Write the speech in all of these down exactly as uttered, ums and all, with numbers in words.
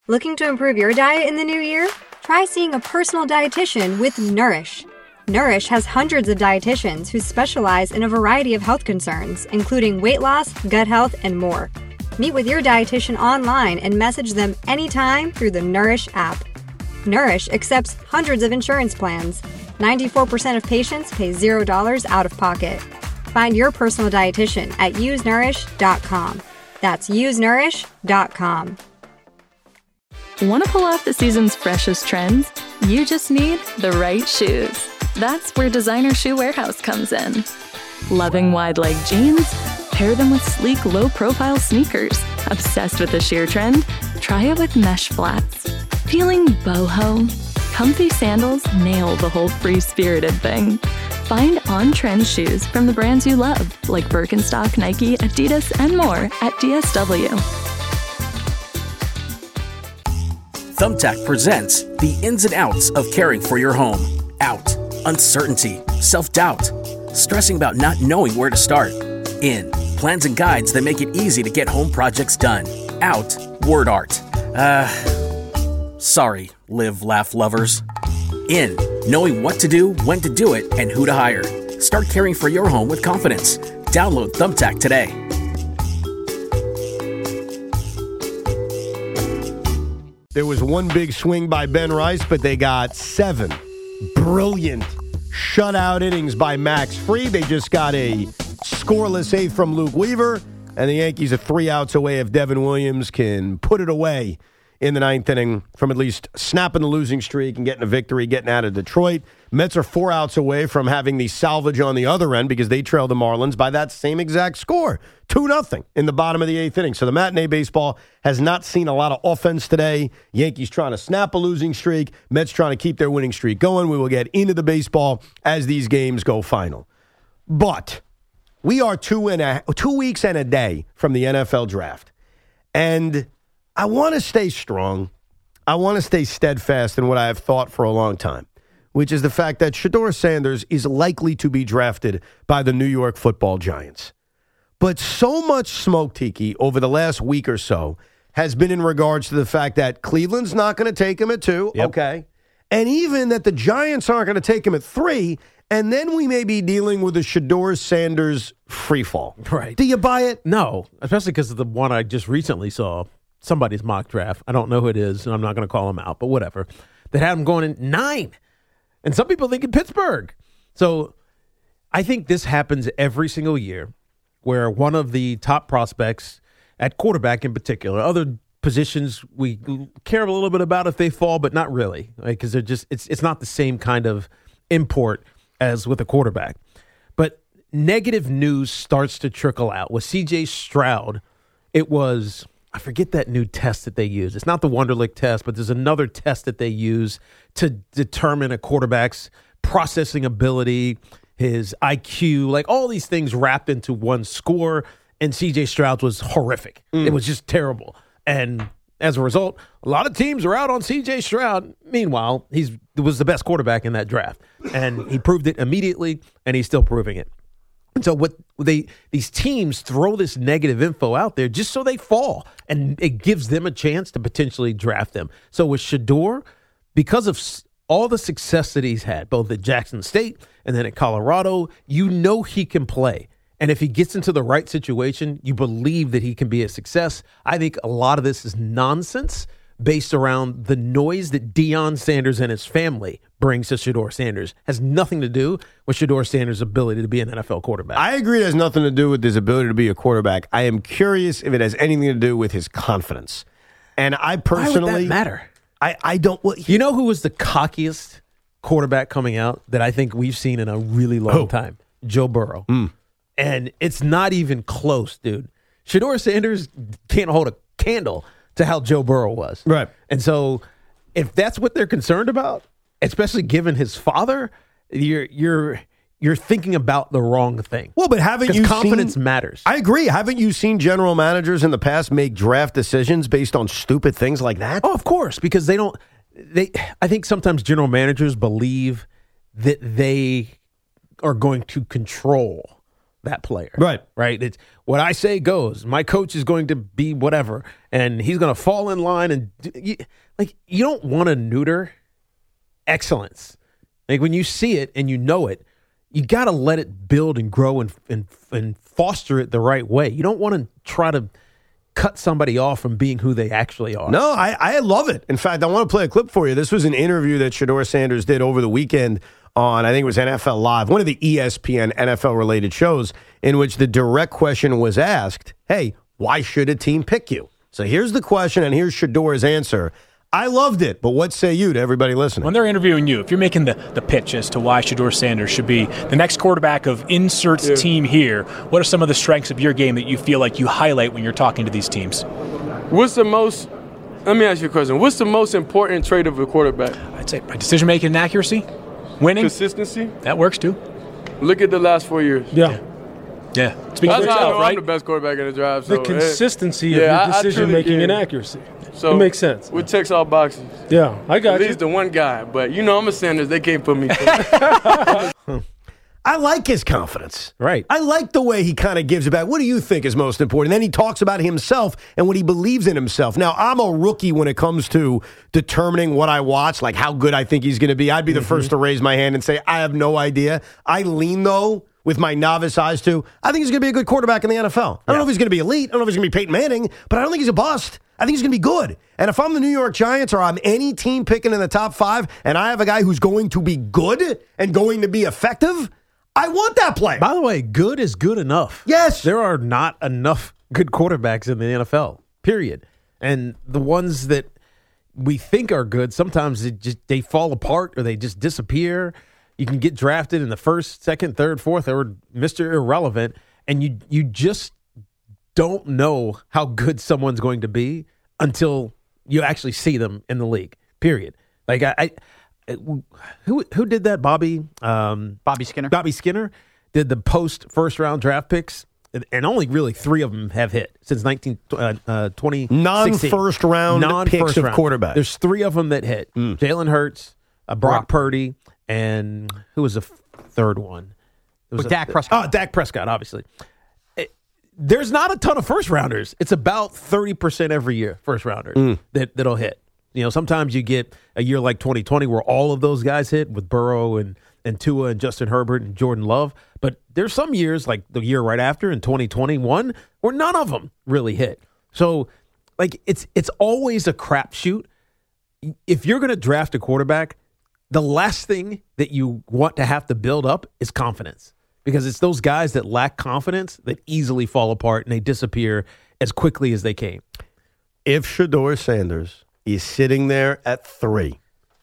Looking to improve your diet in the new year? Try seeing a personal dietitian with Nourish. Nourish has hundreds of dietitians who specialize in a variety of health concerns, including weight loss, gut health, and more. Meet with your dietitian online and message them anytime through the Nourish app. Nourish accepts hundreds of insurance plans. ninety-four percent of patients pay zero dollars out of pocket. Find your personal dietitian at use nourish dot com. That's use nourish dot com. Want to pull off the season's freshest trends? You just need the right shoes. That's where Designer Shoe Warehouse comes in. Loving wide-leg jeans? Pair them with sleek, low-profile sneakers. Obsessed with the sheer trend? Try it with mesh flats. Feeling boho? Comfy sandals nail the whole free-spirited thing. Find on-trend shoes from the brands you love, like Birkenstock, Nike, Adidas, and more at D S W. Thumbtack presents the ins and outs of caring for your home. Out, uncertainty, self-doubt, stressing about not knowing where to start. In, plans and guides that make it easy to get home projects done. Out, word art. Uh, sorry, live, laugh lovers. In, knowing what to do, when to do it, and who to hire. Start caring for your home with confidence. Download Thumbtack today. There was one big swing by Ben Rice, but they got seven brilliant shutout innings by Max Fried. They just got a scoreless eighth from Luke Weaver, and the Yankees are three outs away if Devin Williams can put it away in the ninth inning from at least snapping the losing streak and getting a victory, getting out of Detroit. Mets are four outs away from having the salvage on the other end because they trail the Marlins by that same exact score, two nothing in the bottom of the eighth inning. So the matinee baseball has not seen a lot of offense today. Yankees trying to snap a losing streak. Mets trying to keep their winning streak going. We will get into the baseball as these games go final. But we are two, and a, two weeks and a day from the N F L draft. And I want to stay strong. I want to stay steadfast in what I have thought for a long time, which is the fact that Shedeur Sanders is likely to be drafted by the New York Football Giants. But so much smoke, Tiki, over the last week or so has been in regards to the fact that Cleveland's not going to take him at two, yep. okay, and even that the Giants aren't going to take him at three, and then we may be dealing with a Shedeur Sanders freefall. Right. Do you buy it? No, especially because of the one I just recently saw. Somebody's mock draft. I don't know who it is, and I'm not going to call him out, but whatever. That had him going in nine. And some people think in Pittsburgh. So I think this happens every single year where one of the top prospects at quarterback in particular, other positions we care a little bit about if they fall, but not really, because right? they're just it's it's not the same kind of import as with a quarterback. But negative news starts to trickle out. With C J Stroud, it was... I forget that new test that they use. It's not the Wonderlic test, but there's another test that they use to determine a quarterback's processing ability, his I Q, like all these things wrapped into one score. And C J Stroud was horrific. Mm. It was just terrible. And as a result, a lot of teams are out on C J Stroud. Meanwhile, he was the best quarterback in that draft. And he proved it immediately, and he's still proving it. And so what they these teams throw this negative info out there just so they fall, and it gives them a chance to potentially draft them. So with Shedeur, because of all the success that he's had, both at Jackson State and then at Colorado, you know he can play. And if he gets into the right situation, you believe that he can be a success. I think a lot of this is nonsense based around the noise that Deion Sanders and his family brings to Shedeur Sanders. Has nothing to do with Shedeur Sanders' ability to be an N F L quarterback. I agree it has nothing to do with his ability to be a quarterback. I am curious if it has anything to do with his confidence. And I personally... Why would that matter? I, I don't... Well, you know who was the cockiest quarterback coming out that I think we've seen in a really long oh. time? Joe Burrow. Mm. And it's not even close, dude. Shedeur Sanders can't hold a candle to how Joe Burrow was. Right. And so if that's what they're concerned about, especially given his father, you're you're you're thinking about the wrong thing. Well, but haven't you confidence seen, matters. I agree. Haven't you seen general managers in the past make draft decisions based on stupid things like that? Oh, of course, because they don't they I think sometimes general managers believe that they are going to control that player. Right. Right. It's what I say goes. My coach is going to be whatever, and he's going to fall in line. And do, you, like, you don't want to neuter excellence. Like, when you see it and you know it, you got to let it build and grow and, and and foster it the right way. You don't want to try to cut somebody off from being who they actually are. No, I, I love it. In fact, I want to play a clip for you. This was an interview that Shedeur Sanders did over the weekend on, I think it was N F L Live, one of the E S P N N F L-related shows, in which the direct question was asked, hey, why should a team pick you? So here's the question, and here's Shedeur's answer. I loved it, but what say you to everybody listening? When they're interviewing you, if you're making the, the pitch as to why Shedeur Sanders should be the next quarterback of inserts yeah. team here, what are some of the strengths of your game that you feel like you highlight when you're talking to these teams? What's the most, let me ask you a question. What's the most important trait of a quarterback? I'd say decision-making and accuracy, winning. Consistency. That works too. Look at the last four years. Yeah. Yeah. Speaking That's for how yourself, I know right? I'm the best quarterback in the draft. So, the consistency hey, of yeah, your decision-making yeah. and accuracy. So it makes sense. We checks all boxes. Yeah, I got At you. least the one guy. But, you know, I'm a Sanders. They can't put me through. I like his confidence. Right. I like the way he kind of gives about what do you think is most important. Then he talks about himself and what he believes in himself. Now, I'm a rookie when it comes to determining what I watch, like how good I think he's going to be. I'd be the mm-hmm. first to raise my hand and say, I have no idea. I lean, though, with my novice eyes, too. I think he's going to be a good quarterback in the N F L. I don't yeah. know if he's going to be elite. I don't know if he's going to be Peyton Manning, but I don't think he's a bust. I think he's going to be good. And if I'm the New York Giants or I'm any team picking in the top five and I have a guy who's going to be good and going to be effective, I want that player. By the way, good is good enough. Yes. There are not enough good quarterbacks in the N F L, period. And the ones that we think are good, sometimes it just they fall apart or they just disappear. You can get drafted in the first, second, third, fourth, or Mister Irrelevant, and you you just don't know how good someone's going to be until you actually see them in the league, period. Like, I, I who who did that? Bobby? Um, Bobby Skinner. Bobby Skinner did the post-first-round draft picks, and only really three of them have hit since nineteen, uh, uh, twenty sixteen. Non-first round Non-first picks of round. quarterback. There's three of them that hit. Mm. Jalen Hurts, uh, Brock, Brock Purdy, and who was the f- third one? It was a, Dak Prescott. Oh, Dak Prescott, obviously. It, there's not a ton of first-rounders. It's about thirty percent every year, first-rounders, mm. that, that'll hit. You know, sometimes you get a year like twenty twenty where all of those guys hit with Burrow and, and Tua and Justin Herbert and Jordan Love. But there's some years, like the year right after in twenty twenty-one, where none of them really hit. So, like, it's it's always a crapshoot. If you're going to draft a quarterback, the last thing that you want to have to build up is confidence. Because it's those guys that lack confidence that easily fall apart and they disappear as quickly as they came. If Shedeur Sanders is sitting there at three,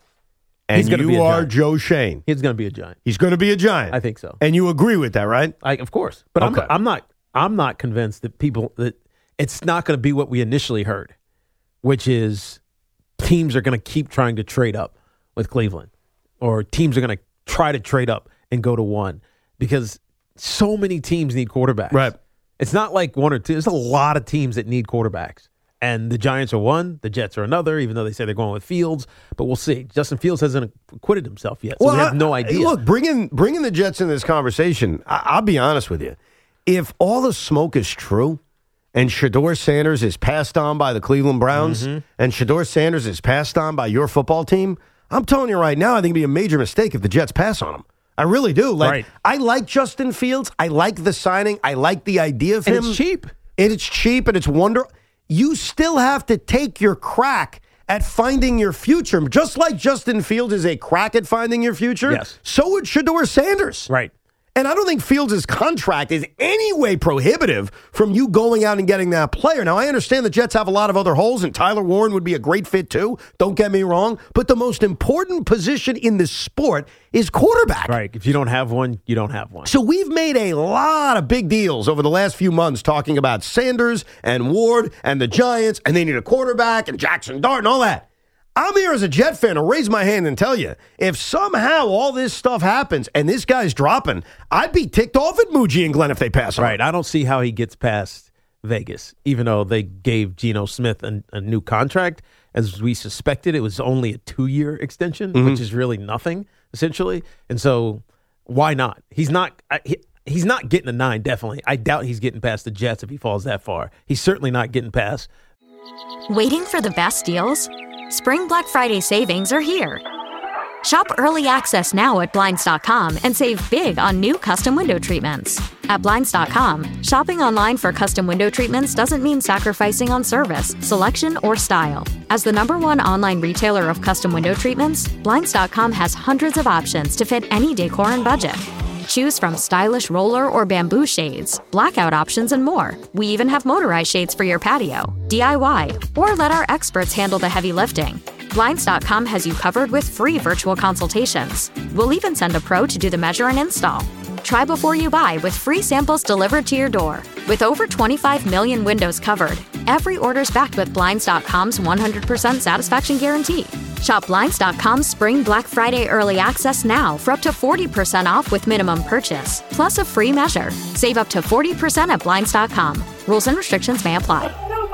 and you are giant. Joe Shane, he's going to be a giant. He's going to be a giant. I think so. And you agree with that, right? I, of course. But okay. I'm, I'm not. I'm not convinced that people that it's not going to be what we initially heard, which is teams are going to keep trying to trade up with Cleveland, or teams are going to try to trade up and go to one, because so many teams need quarterbacks. Right. It's not like one or two. There's a lot of teams that need quarterbacks. And the Giants are one, the Jets are another, even though they say they're going with Fields. But we'll see. Justin Fields hasn't acquitted himself yet, so well, we have no idea. Look, bringing, bringing the Jets into this conversation, I, I'll be honest with you. If all the smoke is true and Shedeur Sanders is passed on by the Cleveland Browns mm-hmm. and Shedeur Sanders is passed on by your football team, I'm telling you right now, I think it'd be a major mistake if the Jets pass on him. I really do. Like, right. I like Justin Fields. I like the signing. I like the idea of and him. It's cheap. And it's cheap and it's wonderful. You still have to take your crack at finding your future. Just like Justin Fields is a crack at finding your future, yes. so would Shedeur Sanders. Right. And I don't think Fields' contract is any way prohibitive from you going out and getting that player. Now, I understand the Jets have a lot of other holes, and Tyler Warren would be a great fit too. Don't get me wrong. But the most important position in this sport is quarterback. Right. If you don't have one, you don't have one. So we've made a lot of big deals over the last few months talking about Sanders and Ward and the Giants, and they need a quarterback, and Jackson Dart and all that. I'm here as a Jet fan to raise my hand and tell you, if somehow all this stuff happens and this guy's dropping, I'd be ticked off at Muji and Glenn if they pass on. Right. I don't see how he gets past Vegas, even though they gave Geno Smith a, a new contract. As we suspected, it was only a two-year extension, mm-hmm. which is really nothing, essentially. And so why not? He's not he, he's not getting a nine, definitely. I doubt he's getting past the Jets if he falls that far. He's certainly not getting past. Waiting for the best deals? Spring Black Friday savings are here. Shop early access now at Blinds dot com and save big on new custom window treatments. At Blinds dot com, shopping online for custom window treatments doesn't mean sacrificing on service, selection, or style. As the number one online retailer of custom window treatments, Blinds dot com has hundreds of options to fit any decor and budget. Choose from stylish roller or bamboo shades, blackout options, and more. We even have motorized shades for your patio, D I Y, or let our experts handle the heavy lifting. Blinds dot com has you covered with free virtual consultations. We'll even send a pro to do the measure and install. Try before you buy with free samples delivered to your door. With over twenty-five million windows covered, every order's backed with Blinds dot com's one hundred percent satisfaction guarantee. Shop Blinds dot com's Spring Black Friday Early Access now for up to forty percent off with minimum purchase, plus a free measure. Save up to forty percent at Blinds dot com. Rules and restrictions may apply.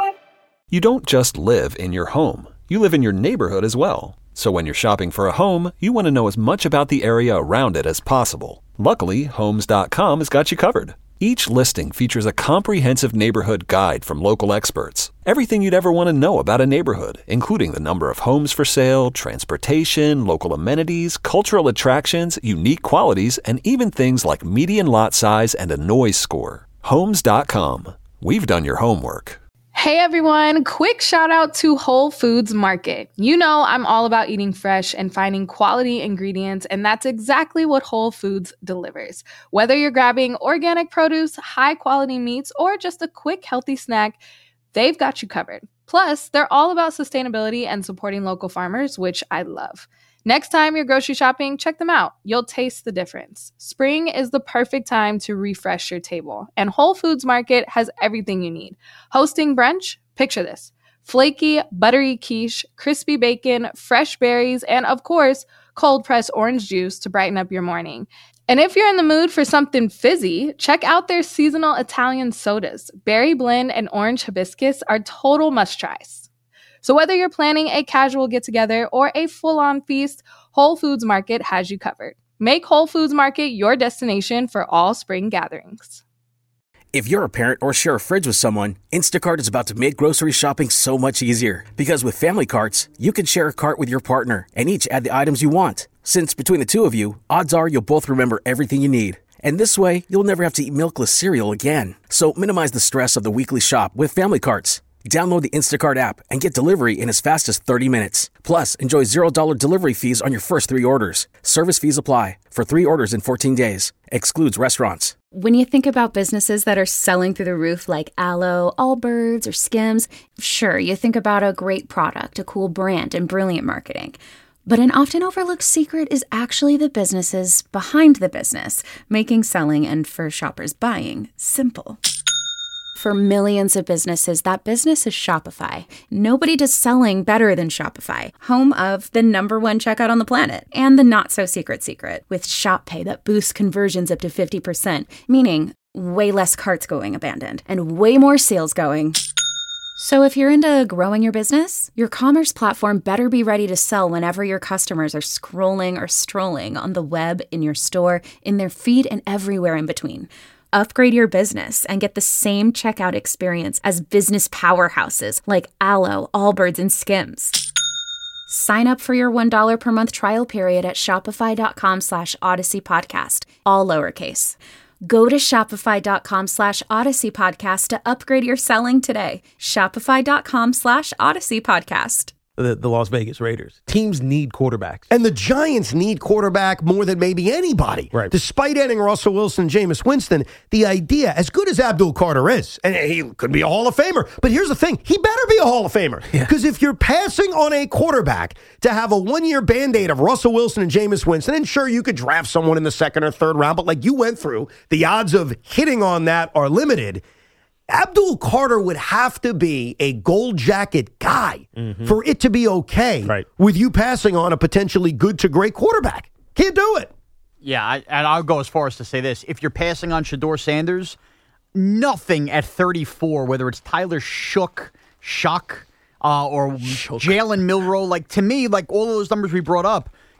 You don't just live in your home. You live in your neighborhood as well. So when you're shopping for a home, you want to know as much about the area around it as possible. Luckily, Homes dot com has got you covered. Each listing features a comprehensive neighborhood guide from local experts. Everything you'd ever want to know about a neighborhood, including the number of homes for sale, transportation, local amenities, cultural attractions, unique qualities, and even things like median lot size and a noise score. Homes dot com. We've done your homework. Hey everyone, quick shout out to Whole Foods Market. You know I'm all about eating fresh and finding quality ingredients, and that's exactly what Whole Foods delivers. Whether you're grabbing organic produce, high quality meats, or just a quick healthy snack, they've got you covered. Plus, they're all about sustainability and supporting local farmers, which I love. Next time you're grocery shopping, check them out. You'll taste the difference. Spring is the perfect time to refresh your table, and Whole Foods Market has everything you need. Hosting brunch? Picture this. Flaky, buttery quiche, crispy bacon, fresh berries, and of course, cold-pressed orange juice to brighten up your morning. And if you're in the mood for something fizzy, check out their seasonal Italian sodas. Berry blend and orange hibiscus are total must-tries. So whether you're planning a casual get-together or a full-on feast, Whole Foods Market has you covered. Make Whole Foods Market your destination for all spring gatherings. If you're a parent or share a fridge with someone, Instacart is about to make grocery shopping so much easier. Because with Family Carts, you can share a cart with your partner and each add the items you want. Since between the two of you, odds are you'll both remember everything you need. And this way, you'll never have to eat milkless cereal again. So minimize the stress of the weekly shop with Family Carts. Download the Instacart app and get delivery in as fast as thirty minutes. Plus, enjoy zero dollars delivery fees on your first three orders. Service fees apply for three orders in fourteen days. Excludes restaurants. When you think about businesses that are selling through the roof like Aloe, Allbirds, or Skims, sure, you think about a great product, a cool brand, and brilliant marketing. But an often overlooked secret is actually the businesses behind the business, making selling and for shoppers buying simple. For millions of businesses, that business is Shopify. Nobody does selling better than Shopify, home of the number one checkout on the planet and the not-so-secret secret with Shop Pay that boosts conversions up to fifty percent, meaning way less carts going abandoned and way more sales going. So if you're into growing your business, your commerce platform better be ready to sell whenever your customers are scrolling or strolling on the web, in your store, in their feed, and everywhere in between. Upgrade your business and get the same checkout experience as business powerhouses like Aloe, Allbirds, and Skims. Sign up for your one dollar per month trial period at shopify.com slash Odyssey Podcast, all lowercase. Go to shopify.com slash Odyssey Podcast to upgrade your selling today. Shopify.com slash Odyssey Podcast. The, the Las Vegas Raiders. Teams need quarterbacks. And the Giants need quarterback more than maybe anybody. Right. Despite adding Russell Wilson, Jameis Winston, the idea, as good as Abdul Carter is, and he could be a Hall of Famer, but here's the thing, he better be a Hall of Famer. Because yeah. if you're passing on a quarterback to have a one-year Band-Aid of Russell Wilson and Jameis Winston, and sure, you could draft someone in the second or third round, but like you went through, the odds of hitting on that are limited. Abdul Carter would have to be a gold jacket guy mm-hmm. for it to be okay right. with you passing on a potentially good to great quarterback. Can't do it. Yeah, I, and I'll go as far as to say this. If you're passing on Shedeur Sanders, nothing at thirty-four, whether it's Tyler Shook, Shock, uh, or Jalen Milroe, like to me, like all of those numbers we brought up,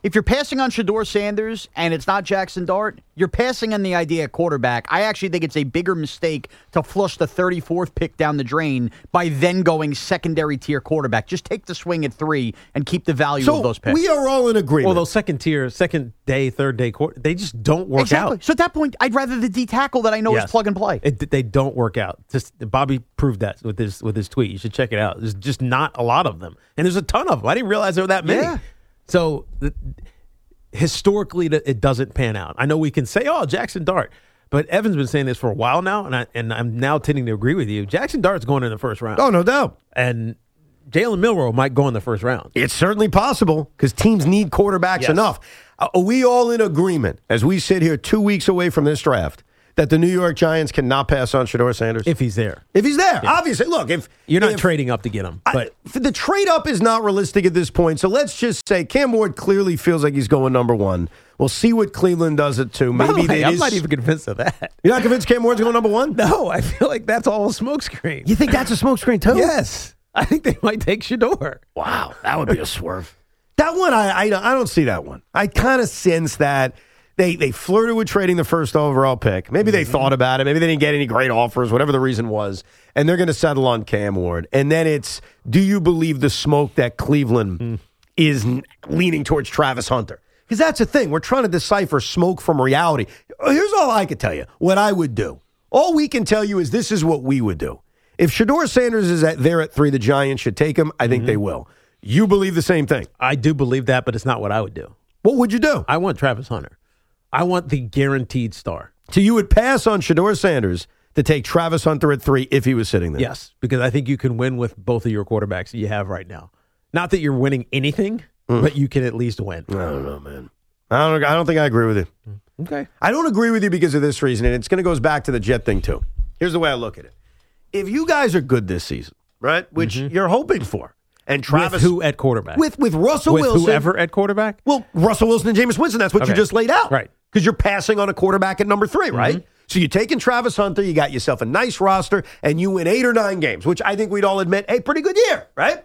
if you're passing on Shedeur Sanders and it's not Jackson Dart, you're passing on the idea at quarterback. I actually think it's a bigger mistake to flush the thirty-fourth pick down the drain by then going secondary tier quarterback. Just take the swing at three and keep the value so of those picks. We are all in agreement. Well, those second tier, second day, third day, quarter, they just don't work exactly. out. So at that point, I'd rather the D tackle that I know Yes. is plug and play. It, they don't work out. Just Bobby proved that with his with his tweet. You should check it out. There's just not a lot of them, and there's a ton of them. I didn't realize there were that many. Yeah. So the, historically, it doesn't pan out. I know we can say, "Oh, Jackson Dart," but Evan's been saying this for a while now, and I and I'm now tending to agree with you. Jackson Dart's going in the first round. Oh, no doubt. And Jalen Milroe might go in the first round. It's certainly possible because teams need quarterbacks Yes. enough. Are we all in agreement as we sit here two weeks away from this draft that the New York Giants cannot pass on Shedeur Sanders? If he's there. If he's there. Yeah. Obviously, look, if You're not if, trading up to get him, but I, the trade up is not realistic at this point. So let's just say Cam Ward clearly feels like he's going number one. We'll see what Cleveland does it too. by the Maybe way, they I'm is- not even convinced of that. You're not convinced Cam Ward's going number one? No, I feel like that's all a smokescreen. You think that's a smokescreen too? Yes. I think they might take Shedeur. Wow, that would be a swerve. That one, I, I, I don't see that one. I kind of sense that they they flirted with trading the first overall pick. Maybe they thought about it. Maybe they didn't get any great offers, whatever the reason was, and they're going to settle on Cam Ward. And then it's, do you believe the smoke that Cleveland mm. is n- leaning towards Travis Hunter? Because that's the thing. We're trying to decipher smoke from reality. Here's all I could tell you, what I would do. All we can tell you is this is what we would do. If Shedeur Sanders is at, there at three, the Giants should take him. I think mm-hmm. they will. You believe the same thing? I do believe that, but it's not what I would do. What would you do? I want Travis Hunter. I want the guaranteed star. So you would pass on Shedeur Sanders to take Travis Hunter at three if he was sitting there? Yes, because I think you can win with both of your quarterbacks that you have right now. Not that you're winning anything, mm. but you can at least win. I don't know, man. I don't, I don't think I agree with you. Okay. I don't agree with you because of this reason, and it's going to go back to the Jet thing, too. Here's the way I look at it. If you guys are good this season, right, which mm-hmm. you're hoping for, and Travis... With who at quarterback? With with Russell with Wilson. whoever at quarterback? Well, Russell Wilson and Jameis Winston, that's what okay. you just laid out. Right. Because you're passing on a quarterback at number three, right? Mm-hmm. So you're taking Travis Hunter, you got yourself a nice roster, and you win eight or nine games, which I think we'd all admit, hey, pretty good year, right?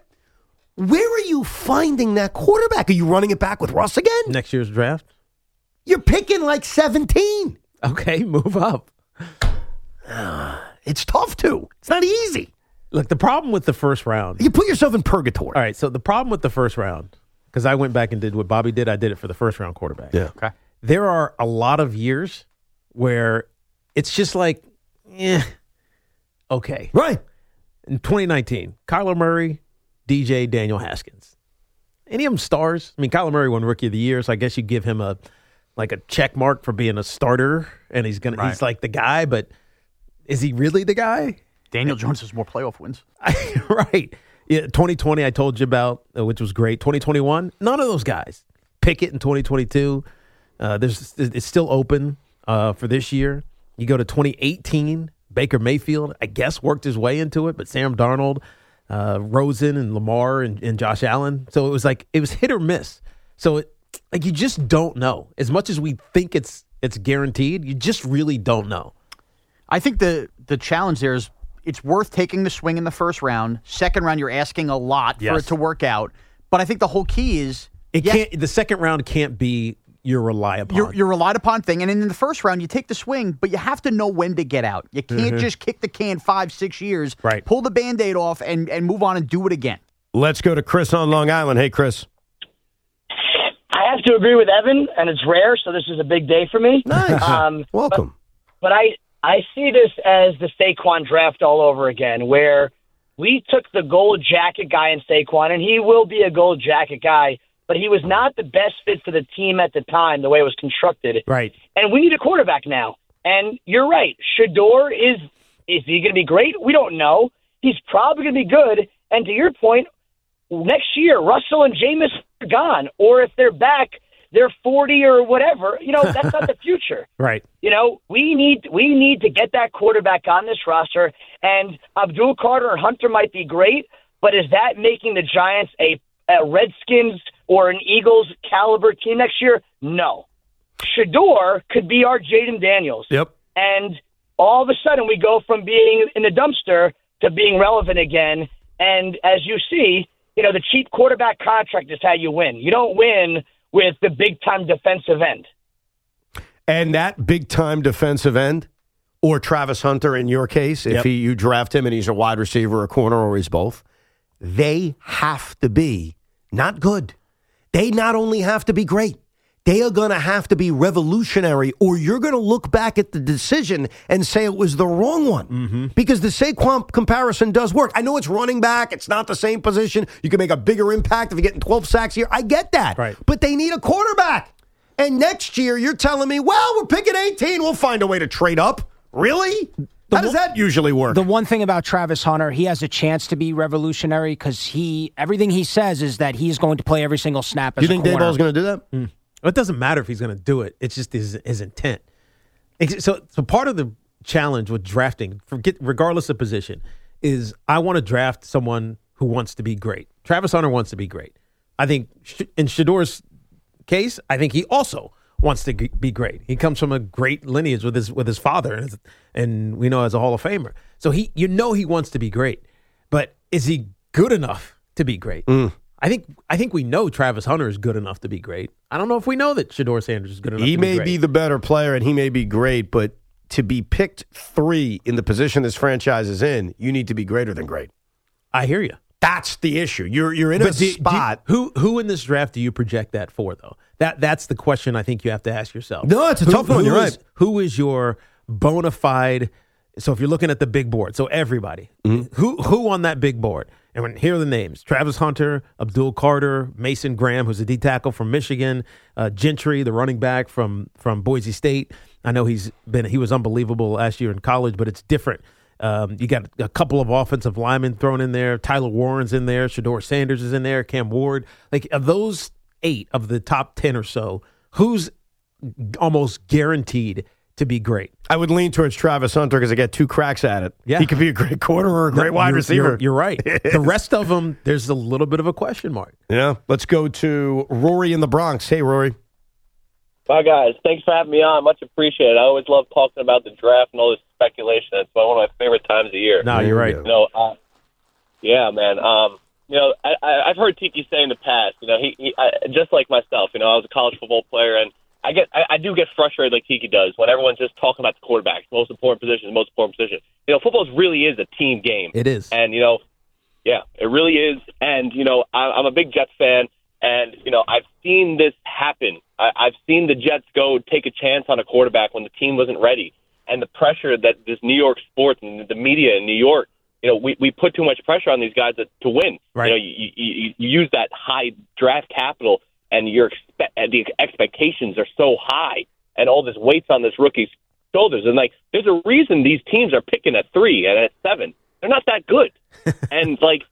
Where are you finding that quarterback? Are you running it back with Russ again? Next year's draft? You're picking like seventeen. Okay, move up. Uh, it's tough, too. It's not easy. Look, the problem with the first round... You put yourself in purgatory. All right, so the problem with the first round, because I went back and did what Bobby did, I did it for the first round quarterback. Yeah. Okay. There are a lot of years where it's just like, eh, okay. Right. In twenty nineteen, Kyler Murray, D J, Daniel Haskins. Any of them stars? I mean, Kyler Murray won Rookie of the Year, so I guess you give him a like a check mark for being a starter, and he's gonna right. he's like the guy, but is he really the guy? Daniel Jones has more playoff wins. Right. Yeah, twenty twenty I told you about, uh, which was great. twenty twenty-one, none of those guys. Pickett in twenty twenty-two. Uh, there's it's still open uh, for this year. You go to twenty eighteen, Baker Mayfield, I guess, worked his way into it, but Sam Darnold, uh, Rosen, and Lamar, and, and Josh Allen. So it was like it was hit or miss. So it, like you just don't know. As much as we think it's it's guaranteed, you just really don't know. I think the the challenge there is it's worth taking the swing in the first round. Second round, you're asking a lot yes. for it to work out. But I think the whole key is it yeah, can't. The second round can't be your rely upon. Your, your relied upon thing. And in the first round, you take the swing, but you have to know when to get out. You can't mm-hmm. just kick the can five, six years, right. pull the Band-Aid off, and, and move on and do it again. Let's go to Chris on Long Island. Hey, Chris. I have to agree with Evan, and it's rare, so this is a big day for me. Nice. Um, Welcome. But, but I, I see this as the Saquon draft all over again, where we took the gold jacket guy in Saquon, and he will be a gold jacket guy, but he was not the best fit for the team at the time, the way it was constructed. Right. And we need a quarterback now. And you're right. Shedeur is, is he going to be great? We don't know. He's probably going to be good. And to your point, next year, Russell and Jameis are gone. Or if they're back, they're forty or whatever. You know, that's not the future. Right. You know, we need we need to get that quarterback on this roster. And Abdul Carter or Hunter might be great, but is that making the Giants a, a Redskins or an Eagles caliber team next year? No. Shedeur could be our Jaden Daniels. Yep. And all of a sudden we go from being in the dumpster to being relevant again. And as you see, you know, the cheap quarterback contract is how you win. You don't win with the big-time defensive end. And that big-time defensive end, or Travis Hunter in your case, if Yep. he, you draft him and he's a wide receiver, a corner, or he's both, they have to be not good. They not only have to be great, they are going to have to be revolutionary, or you're going to look back at the decision and say it was the wrong one. Mm-hmm. Because the Saquon comparison does work. I know it's running back. It's not the same position. You can make a bigger impact if you're getting twelve sacks here. I get that. Right. But they need a quarterback. And next year, you're telling me, well, we're picking eighteen. We'll find a way to trade up. Really? The How does that usually work? The one thing about Travis Hunter, he has a chance to be revolutionary because he everything he says is that he's going to play every single snap as you think a corner. Dayball's going to do that? Mm. It doesn't matter if he's going to do it. It's just his, his intent. It's- So, so part of the challenge with drafting, forget regardless of position, is I want to draft someone who wants to be great. Travis Hunter wants to be great. I think Sh- in Shador's case, I think he also wants to g- be great. He comes from a great lineage with his with his father, and, and we know as a Hall of Famer. So he, you know, he wants to be great, but is he good enough to be great? Mm. I think I think we know Travis Hunter is good enough to be great. I don't know if we know that Shador Sanders is good enough He to be may great. be the better player and he may be great, but to be picked three in the position this franchise is in, you need to be greater than great. I hear you. That's the issue. You're you're in But a do- do- spot. who who in this draft do you project that for, though? That that's the question I think you have to ask yourself. No, it's a Who- tough one. who You're is- right. Who is your bona fide? So if you're looking at the big board, so everybody, Mm-hmm. who who on that big board? And when, here are the names: Travis Hunter, Abdul Carter, Mason Graham, who's a D tackle from Michigan, uh, Gentry, the running back from from Boise State. I know he's been he was unbelievable last year in college, but it's different. Um, you got a couple of offensive linemen thrown in there. Tyler Warren's in there. Shador Sanders is in there. Cam Ward. Like, of those eight of the top ten or so, who's almost guaranteed to be great? I would lean towards Travis Hunter because I get two cracks at it. Yeah. He could be a great corner or a great No, wide you're- receiver. You're, you're right. The rest of them, there's a little bit of a question mark. Yeah. Let's go to Rory in the Bronx. Hey, Rory. Bye, guys. Thanks for having me on. Much appreciated. I always love talking about the draft and all this speculation. It's one of my favorite times of year. No, you're right. You know, uh, yeah, man. Um, you know, I, I, I've heard Tiki say in the past. You know, he, he I, just like myself. You know, I was a college football player, and I get, I, I do get frustrated like Tiki does when everyone's just talking about the quarterback, the most important position, the most important position. You know, football really is a team game. It is, and you know, yeah, it really is. And you know, I, I'm a big Jets fan. And, you know, I've seen this happen. I, I've seen the Jets go take a chance on a quarterback when the team wasn't ready. And the pressure that this New York sports and the media in New York, you know, we, we put too much pressure on these guys to, to win. Right. You know, you, you, you use that high draft capital and your expe- and the expectations are so high and all this weight's on this rookie's shoulders. And, like, there's a reason these teams are picking at three and at seven. They're not that good. And, like,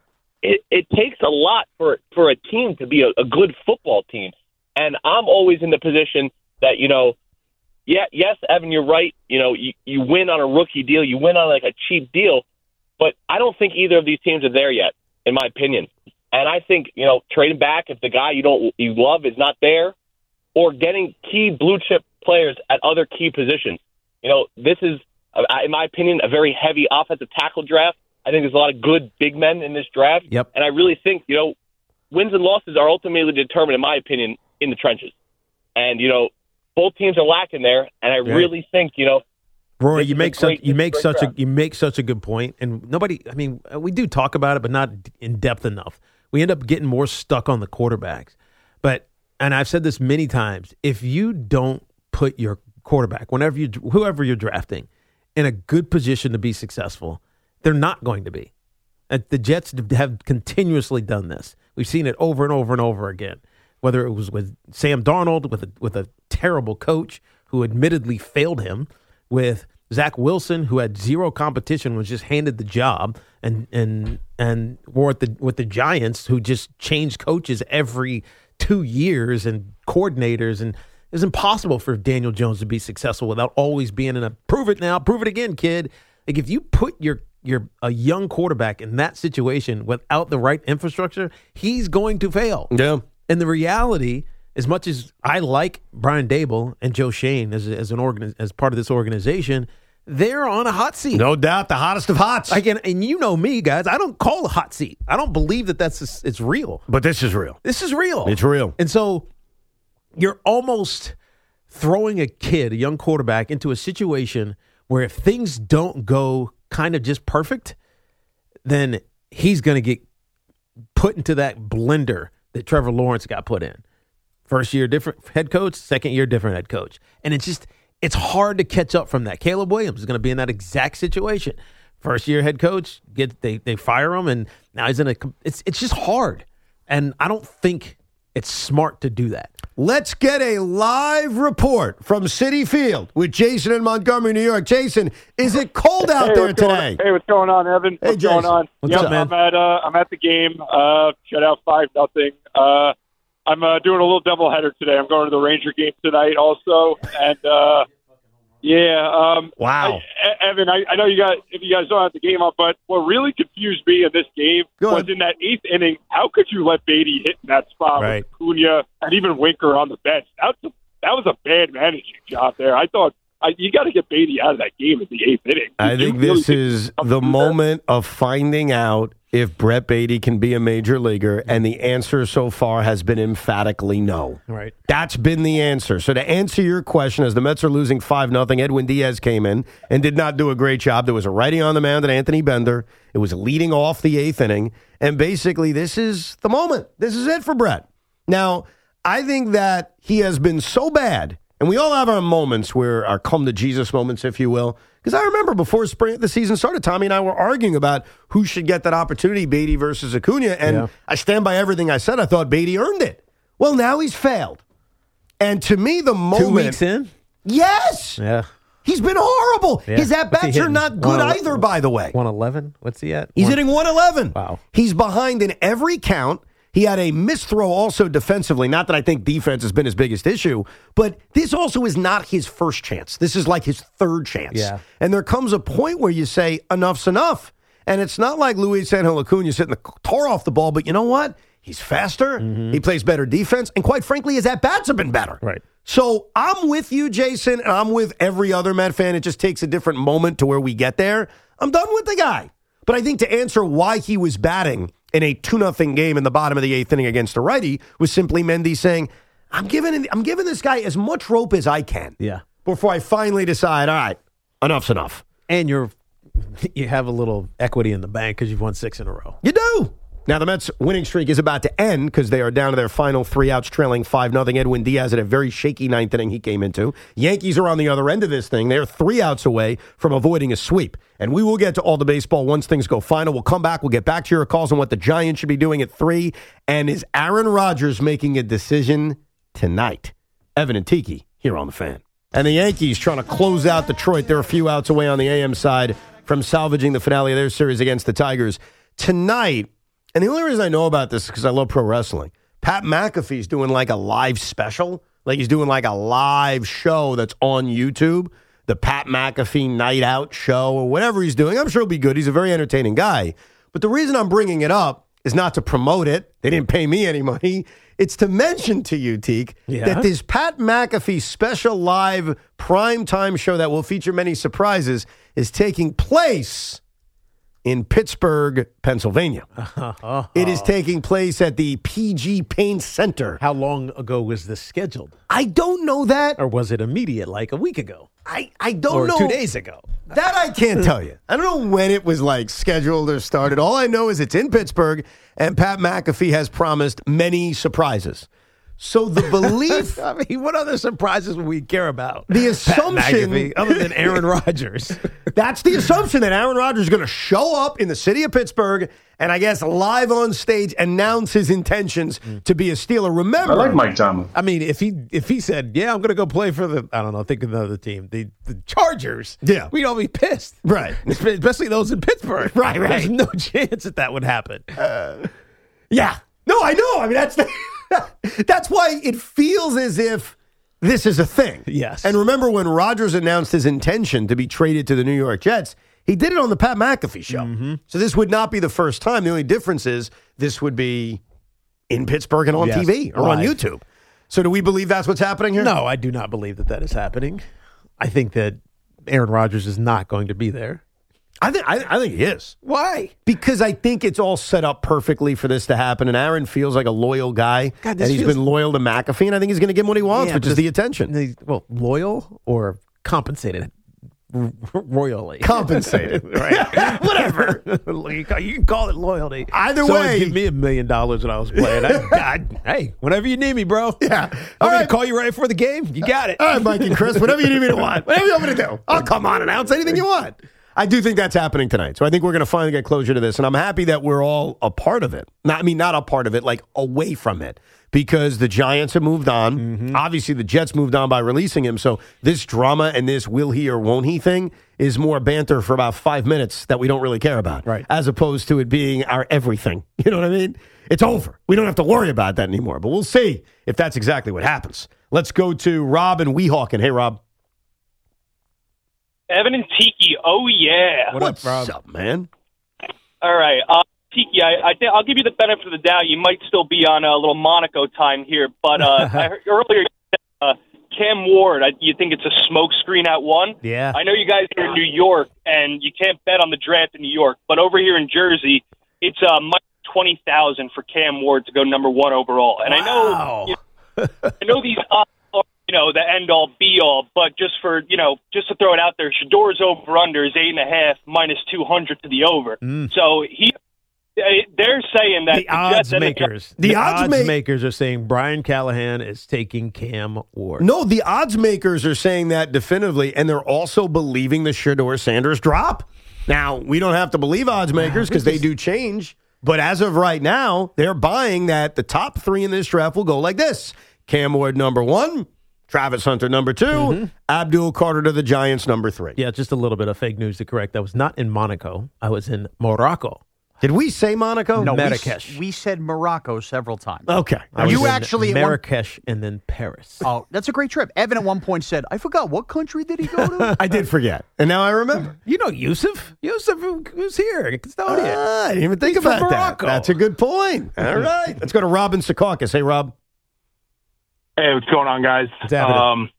It, it takes a lot for for a team to be a, a good football team. And I'm always in the position that, you know, yeah, yes, Evan, you're right. You know, you, you win on a rookie deal. You win on, like, a cheap deal. But I don't think either of these teams are there yet, in my opinion. And I think, you know, trading back if the guy you don't you love is not there, or getting key blue-chip players at other key positions. You know, this is, uh, in my opinion, a very heavy offensive tackle draft. I think there's a lot of good big men in this draft. Yep. And I really think, you know, wins and losses are ultimately determined, in my opinion, in the trenches. And, you know, both teams are lacking there. And I Right. really think, you know, Rory, this you is make a great- such you this is make great such a draft. you make such a good point, and nobody. I mean, we do talk about it, but not in depth enough. We end up getting more stuck on the quarterbacks. But and I've said this many times: if you don't put your quarterback, whenever you whoever you're drafting, in a good position to be successful, they're not going to be. And the Jets have continuously done this. We've seen it over and over and over again. Whether it was with Sam Darnold, with a, with a terrible coach who admittedly failed him, with Zach Wilson, who had zero competition, was just handed the job, and and and or at the with the Giants, who just changed coaches every two years and coordinators, and it's impossible for Daniel Jones to be successful without always being in a prove it now, prove it again, kid. Like, if you put your your a young quarterback in that situation without the right infrastructure, he's going to fail. Yeah. And the reality, as much as I like Brian Daboll and Joe Shane as as an organ as part of this organization, they're on a hot seat. No doubt, the hottest of hots. Again, and you know me, guys. I don't call a hot seat. I don't believe that that's it's real. But this is real. This is real. It's real. And so you're almost throwing a kid, a young quarterback, into a situation where if things don't go kind of just perfect, then he's going to get put into that blender that Trevor Lawrence got put in. First year, different head coach. Second year, different head coach. And it's just, it's hard to catch up from that. Caleb Williams is going to be in that exact situation. First year head coach, get they they fire him, and now he's in a, it's it's just hard. And I don't think it's smart to do that. Let's get a live report from Citi Field with Jason in Montgomery, New York. Jason, is it cold out hey, there what's going today? on? Hey, what's going on, Evan? Hey, what's Jason. going on? What's yep, up, man? I'm at uh, I'm at the game. Uh, shut out five nothing. Uh, I'm uh, doing a little doubleheader today. I'm going to the Ranger game tonight also, and uh, yeah. Um, wow, I, Evan, I, I know you guys if you guys don't have the game up, but what really confused me in this game Go was ahead. in that eighth inning. How could you let Beatty hit in that spot Right. with Cunha and even Winker on the bench? That's a, that was a bad managing job there. I thought. I, you got to get Beatty out of that game in the eighth inning. I You think really this is the moment of finding out if Brett Beatty can be a major leaguer, and the answer so far has been emphatically no. Right. That's been the answer. So to answer your question, as the Mets are losing five nothing, Edwin Diaz came in and did not do a great job. There was a righty on the mound at Anthony Bender. It was leading off the eighth inning, and basically this is the moment. This is it for Brett. Now, I think that he has been so bad, and we all have our moments where our come-to-Jesus moments, if you will. Because I remember before spring the season started, Tommy and I were arguing about who should get that opportunity, Beatty versus Acuna, and Yeah. I stand by everything I said. I thought Beatty earned it. Well, now he's failed. And to me, the moment... Two weeks in? Yes! Yeah. He's been horrible. Yeah. His What's he at-bats are hitting? not good one either, by the way. one eleven? What's he at? He's One- hitting one eleven. Wow. He's behind in every count. He had a misthrow also defensively. Not that I think defense has been his biggest issue, but this also is not his first chance. This is like his third chance. Yeah. And there comes a point where you say, enough's enough. And it's not like Luis Angel Acuna hitting the tar off the ball, but you know what? He's faster. He plays better defense. And quite frankly, his at-bats have been better. Right. So I'm with you, Jason, and I'm with every other Met fan. It just takes a different moment to where we get there. I'm done with the guy. But I think to answer why he was batting in a two nothing game in the bottom of the eighth inning against a righty was simply Mendy saying, I'm giving I'm giving this guy as much rope as I can Yeah. before I finally decide, all right, enough's enough. And you're you have a little equity in the bank because you've won six in a row. You do. Now, the Mets' winning streak is about to end because they are down to their final three outs, trailing five nothing. Edwin Diaz at a very shaky ninth inning he came into. Yankees are on the other end of this thing. They're three outs away from avoiding a sweep. And we will get to all the baseball once things go final. We'll come back. We'll get back to your calls on what the Giants should be doing at three. And is Aaron Rodgers making a decision tonight? Evan and Tiki here on The Fan. And the Yankees trying to close out Detroit. They're a few outs away on the A M side from salvaging the finale of their series against the Tigers. Tonight, and the only reason I know about this is because I love pro wrestling. Pat McAfee's doing like a live special. Like he's doing like a live show that's on YouTube. The Pat McAfee Night Out show or whatever he's doing. I'm sure it'll be good. He's a very entertaining guy. But the reason I'm bringing it up is not to promote it. They didn't pay me any money. It's to mention to you, Teak, Yeah. that this Pat McAfee special live primetime show that will feature many surprises is taking place in Pittsburgh, Pennsylvania. It is taking place at the P G Paint Center. How long ago was this scheduled? I don't know that. Or was it immediate, like a week ago? I, I don't or know. two days ago? That I can't tell you. I don't know when it was like scheduled or started. All I know is it's in Pittsburgh, and Pat McAfee has promised many surprises. So the belief... I mean, what other surprises would we care about? The Pat assumption... McAfee, other than Aaron Rodgers. That's the assumption that Aaron Rodgers is going to show up in the city of Pittsburgh and I guess live on stage announce his intentions to be a Steeler. Remember... I like Mike Tomlin. I mean, if he if he said, yeah, I'm going to go play for the, I don't know, think of another team, the, the Chargers, yeah, we'd all be pissed. Right. Especially those in Pittsburgh. Right, right. There's no chance that that would happen. Uh, yeah. No, I know. I mean, that's the, that's why it feels as if this is a thing. Yes. And remember when Rodgers announced his intention to be traded to the New York Jets, he did it on the Pat McAfee show. Mm-hmm. So this would not be the first time. The only difference is this would be in Pittsburgh and on Yes, T V or on live. YouTube. So do we believe that's what's happening here? No, I do not believe that that is happening. I think that Aaron Rodgers is not going to be there. I think I, I think he is. Why? Because I think it's all set up perfectly for this to happen, and Aaron feels like a loyal guy, God, and this he's feels- been loyal to McAfee, and I think he's going to give him what he wants, Yeah, which but is this- the attention. the- well, loyal or compensated r- royally? Compensated. Right. Whatever. You can you can call it loyalty. Either Someone way- give me a million dollars when I was playing. I, I, hey, whenever you need me, bro. Yeah. All All right. right. Call you right before the game. You got it. All right, Mike and Chris, whatever you need me to want. Whatever you want me to do. Oh, come on, announce anything you want. I do think that's happening tonight. So I think we're going to finally get closure to this. And I'm happy that we're all a part of it. Not, I mean, not a part of it, like away from it. Because the Giants have moved on. Mm-hmm. Obviously, the Jets moved on by releasing him. So this drama and this will he or won't he thing is more banter for about five minutes that we don't really care about. Right. As opposed to it being our everything. You know what I mean? It's over. We don't have to worry about that anymore. But we'll see if that's exactly what happens. Let's go to Rob and Weehawken. Hey, Rob. Evan and Tiki, oh yeah. What What's up, Rob? up, man? All right, uh, Tiki, I, I think I'll give you the benefit of the doubt. You might still be on a little Monaco time here, but uh, I heard earlier you said, uh, Cam Ward. I, you think it's a smoke screen at one? Yeah. I know you guys are in New York, and you can't bet on the draft in New York, but over here in Jersey, it's uh, minus twenty thousand for Cam Ward to go number one overall. And Wow. I know, you know, I know these odds are, you know, the end all be all, but just for, you know, just to throw it out there, Shador's over under is eight and a half minus two hundred to the over. Mm. So he, they're saying that The odds Jets and makers. The The, odds odds, ma- makers are saying Brian Callahan is taking Cam Ward. No, the odds makers are saying that definitively, and they're also believing the Shador Sanders drop. Now, we don't have to believe odds makers because they do change, but as of right now, they're buying that the top three in this draft will go like this. Cam Ward, number one. Travis Hunter, number two. Mm-hmm. Abdul Carter to the Giants, number three. Yeah, just a little bit of fake news to correct. I was not in Monaco. I was in Morocco. Did we say Monaco? No, we, Marrakesh. we said Morocco several times. Okay. I was You in actually at one- Marrakesh and then Paris. Oh, that's a great trip. Evan at one point said, I forgot, what country did he go to? I did forget, and now I remember. You know Yusuf? Yusuf was here, custodian. Ah, I didn't even think He's from about that. Morocco. That's a good point. All right. Let's go to Robin Secaucus. Hey, Rob. Hey, what's going on, guys? What's happening? Um,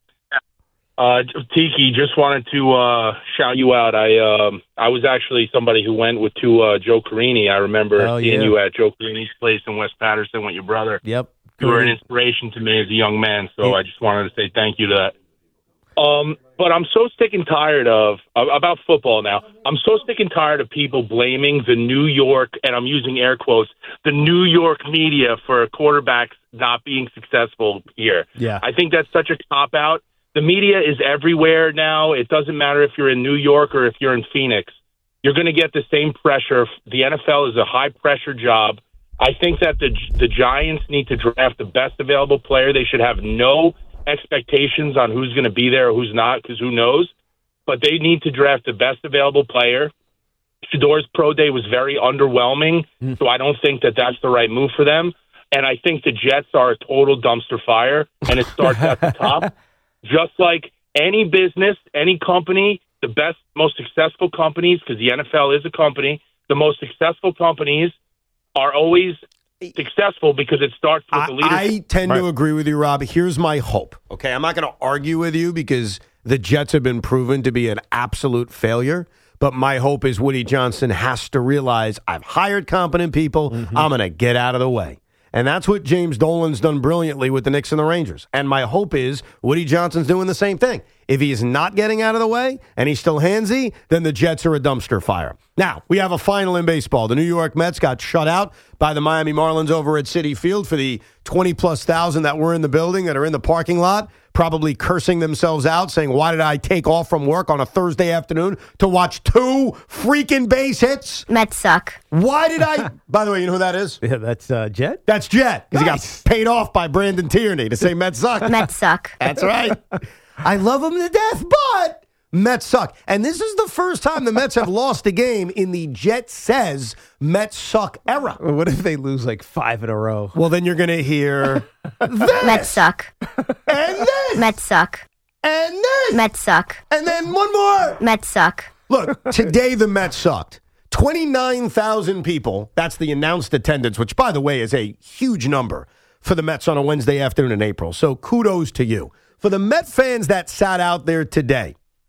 uh, Tiki, just wanted to uh, shout you out. I um, I was actually somebody who went with to uh, Joe Carini. I remember Oh, seeing yeah. you at Joe Carini's place in West Patterson with your brother. Yep. You were an inspiration to me as a young man, so Yeah. I just wanted to say thank you to that. Um, but I'm so sick and tired of about football now. I'm so sick and tired of people blaming the New York, and I'm using air quotes, the New York media for quarterbacks not being successful here. Yeah. I think that's such a cop out. The media is everywhere now. It doesn't matter if you're in New York or if you're in Phoenix. You're going to get the same pressure. The N F L is a high pressure job. I think that the the Giants need to draft the best available player. They should have no expectations on who's going to be there or who's not, because who knows. But they need to draft the best available player. Shador's pro day was very underwhelming, Mm. so I don't think that that's the right move for them. And I think the Jets are a total dumpster fire, and it starts at the top. Just like any business, any company, the best, most successful companies, because the N F L is a company, the most successful companies are always successful because it starts with the leadership. I tend to agree with you, Rob. Here's my hope. Okay, I'm not going to argue with you because the Jets have been proven to be an absolute failure. But my hope is Woody Johnson has to realize I've hired competent people. Mm-hmm. I'm going to get out of the way. And that's what James Dolan's done brilliantly with the Knicks and the Rangers. And my hope is Woody Johnson's doing the same thing. If he's not getting out of the way and he's still handsy, then the Jets are a dumpster fire. Now, we have a final in baseball. The New York Mets got shut out by the Miami Marlins over at Citi Field for the twenty-plus thousand that were in the building, that are in the parking lot, probably cursing themselves out, saying, why did I take off from work on a Thursday afternoon to watch two freaking base hits? Mets suck. Why did I? By the way, you know who that is? Yeah, that's uh, Jet. That's Jet. Because Nice. he got paid off by Brandon Tierney to say Mets suck. Mets suck. That's right. I love them to death, but Mets suck. And this is the first time the Mets have lost a game in the Jet says Mets suck era. What if they lose like five in a row? Well, then you're going to hear this. Mets suck. And this. Mets suck. And this. Mets suck. And then one more. Mets suck. Look, today the Mets sucked. twenty-nine thousand people. That's the announced attendance, which, by the way, is a huge number for the Mets on a Wednesday afternoon in April. So kudos to you. For the Met fans that sat out there today,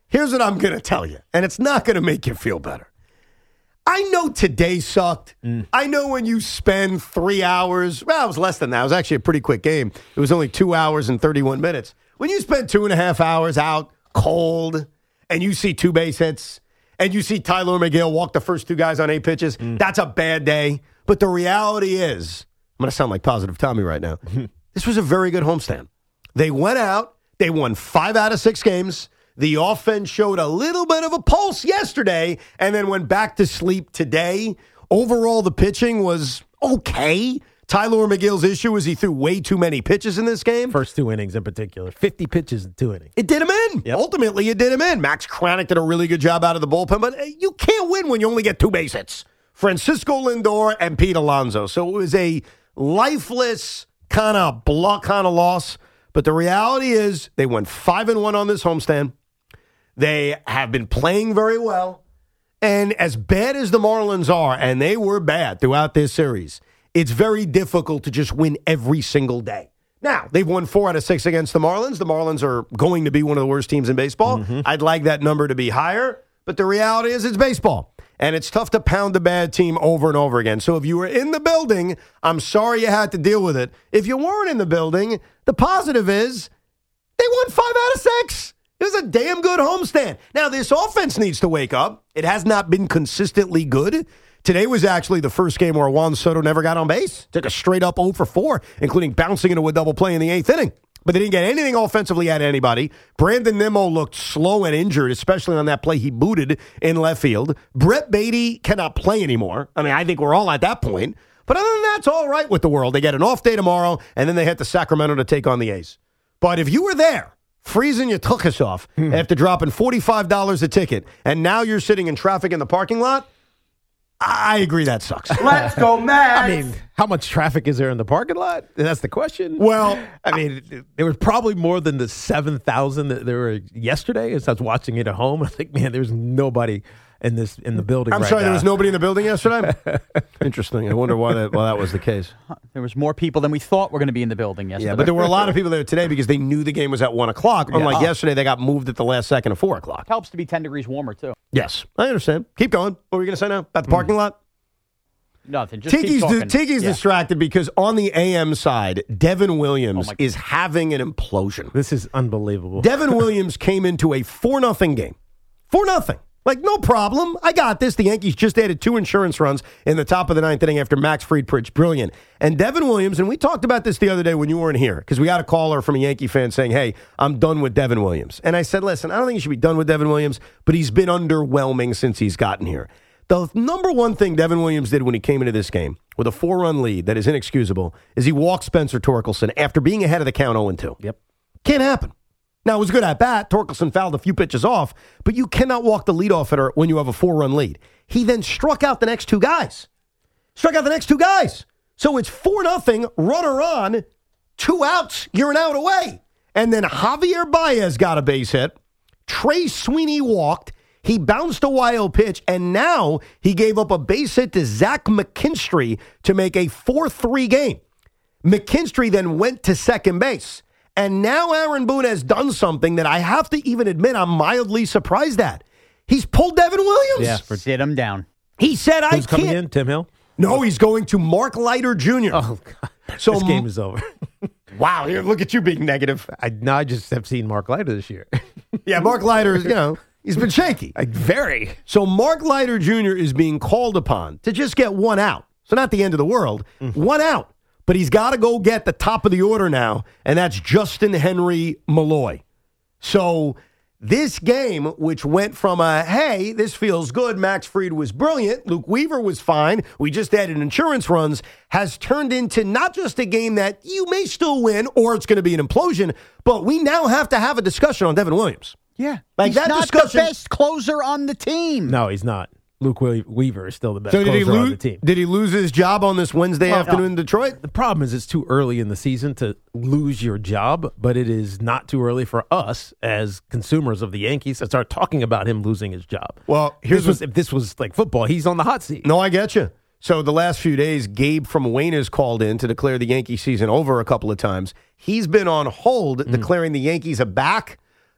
Here's what I'm going to tell you, and it's not going to make you feel better. I know today sucked. Mm. I know when you spend three hours, well, it was less than that. It was actually a pretty quick game. It was only two hours and thirty-one minutes. When you spend two and a half hours out cold and you see two base hits and you see Tyler McGill walk the first two guys on eight pitches, mm. that's a bad day. But the reality is, I'm going to sound like Positive Tommy right now. This was a very good homestand. They went out. They won five out of six games. The offense showed a little bit of a pulse yesterday and then went back to sleep today. Overall, the pitching was okay. Tyler McGill's issue is he threw way too many pitches in this game. First two innings in particular. fifty pitches in two innings. It did him in. Yep. Ultimately, it did him in. Max Kranick did a really good job out of the bullpen, but you can't win when you only get two base hits. Francisco Lindor and Pete Alonso. So it was a lifeless kind of block kind of loss. But the reality is they went five and one on this homestand. They have been playing very well. And as bad as the Marlins are, and they were bad throughout this series, it's very difficult to just win every single day. Now, they've won four out of six against the Marlins. The Marlins are going to be one of the worst teams in baseball. Mm-hmm. I'd like that number to be higher. But the reality is it's baseball. And it's tough to pound a bad team over and over again. So if you were in the building, I'm sorry you had to deal with it. If you weren't in the building, the positive is they won five out of six. It was a damn good homestand. Now, this offense needs to wake up. It has not been consistently good. Today was actually the first game where Juan Soto never got on base. Took a straight up oh for four, including bouncing into a double play in the eighth inning. But they didn't get anything offensively at anybody. Brandon Nimmo looked slow and injured, especially on that play he booted in left field. Brett Beatty cannot play anymore. I mean, I think we're all at that point. But other than that, it's all right with the world. They get an off day tomorrow, and then they head to Sacramento to take on the A's. But if you were there, freezing your tuchus off hmm. after dropping forty-five dollars a ticket, and now you're sitting in traffic in the parking lot, I agree that sucks. Let's go, Max. I mean, how much traffic is there in the parking lot? That's the question. Well, I mean, there was probably more than the seven thousand that there were yesterday as I was watching it at home. I think, man, there's nobody in this in the building I'm right sorry, now. There was nobody in the building yesterday? Interesting. I wonder why that, why that was the case. There was more people than we thought were going to be in the building yesterday. Yeah, but there were a lot of people there today because they knew the game was at one o'clock. Unlike Yeah. Oh. yesterday, they got moved at the last second of four o'clock. Helps to be ten degrees warmer, too. Yes, I understand. Keep going. What were you going to say now? About the parking lot? Nothing. Just Tiki's, keep talking. di- Tiki's Yeah. distracted because on the A M side, Devin Williams Oh, my- is having an implosion. This is unbelievable. Devin Williams came into a four nothing game. four nothing. Like, no problem. I got this. The Yankees just added two insurance runs in the top of the ninth inning after Max Fried pitched brilliant. And Devin Williams, and we talked about this the other day when you weren't here, because we got a caller from a Yankee fan saying, hey, I'm done with Devin Williams. And I said, listen, I don't think you should be done with Devin Williams, but he's been underwhelming since he's gotten here. The number one thing Devin Williams did when he came into this game with a four-run lead that is inexcusable is he walked Spencer Torkelson after being ahead of the count oh and two. Yep. Can't happen. Now, it was good at bat. Torkelson fouled a few pitches off, but you cannot walk the leadoff hitter when you have a four-run lead. He then struck out the next two guys. Struck out the next two guys. So it's four nothing, runner on, two outs, you're an out away. And then Javier Baez got a base hit. Trey Sweeney walked. He bounced a wild pitch, and now he gave up a base hit to Zach McKinstry to make a four three game. McKinstry then went to second base. And now Aaron Boone has done something that I have to even admit I'm mildly surprised at. He's pulled Devin Williams. Yeah, for Sit him down. He said, I Who's can't. coming in? Tim Hill? No, he's going to Mark Leiter Junior Oh, God. So This game is over. Wow, here, look at you being negative. I, no, I just have seen Mark Leiter this year. Yeah, Mark Leiter, you know, he's been shaky. Like, very. So Mark Leiter Junior is being called upon to just get one out. So not the end of the world, mm-hmm. one out. But he's got to go get the top of the order now, and that's Justin Henry Malloy. So this game, which went from a, hey, this feels good, Max Fried was brilliant, Luke Weaver was fine, we just added insurance runs, has turned into not just a game that you may still win or it's going to be an implosion, but we now have to have a discussion on Devin Williams. Yeah. Like He's that not discussion. the best closer on the team. No, he's not. Luke Weaver is still the best So did he, closer on lose, the team. did he lose his job on this Wednesday Well, afternoon no. in Detroit? The problem is it's too early in the season to lose your job, but it is not too early for us as consumers of the Yankees to start talking about him losing his job. Well, here's this was, what, if this was like football, he's on the hot seat. No, I get you. So the last few days, Gabe from Wayne has called in to declare the Yankee season over a couple of times. He's been on hold, mm. declaring the Yankees are back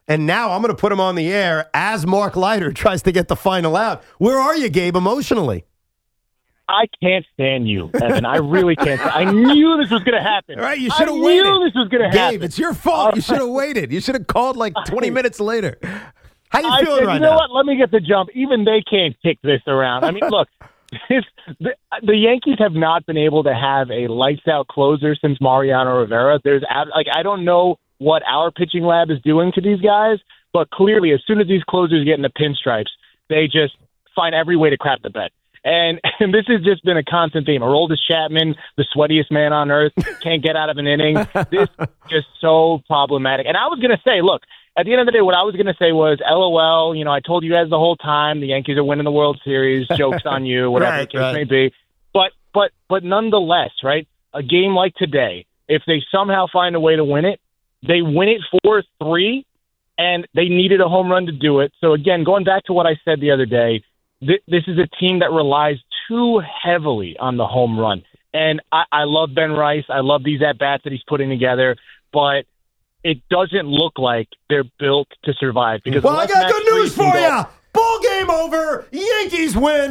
And now I'm going to put him on the air as Mark Leiter tries to get the final out. Where are you, Gabe, emotionally? I can't stand you, Evan. I really can't. I knew this was going to happen. All right, you should have I waited. knew this was going to happen. Gabe, it's your fault. You should have waited. You should have called like twenty minutes later. How you I feeling said, right you know now? what? Let me get the jump. Even they can't kick this around. I mean, look, this, the, the Yankees have not been able to have a lights-out closer since Mariano Rivera. There's like I don't know what our pitching lab is doing to these guys, but clearly, as soon as these closers get in the pinstripes, they just find every way to crap the bed. And, and this has just been a constant theme. Aroldis Chapman, the sweatiest man on earth, can't get out of an inning. This is just so problematic. And I was going to say, look, at the end of the day, what I was going to say was, LOL, you know, I told you guys the whole time the Yankees are winning the World Series. Joke's on you, whatever Right, the case right. may be. But, but, but nonetheless, right, a game like today, if they somehow find a way to win it, they win it four three, and they needed a home run to do it. So, again, going back to what I said the other day, th- this is a team that relies too heavily on the home run. And I, I love Ben Rice. I love these at-bats that he's putting together. But it doesn't look like they're built to survive. Because Well, I unless got Max good news Fried for can go- you. Ball game over. Yankees win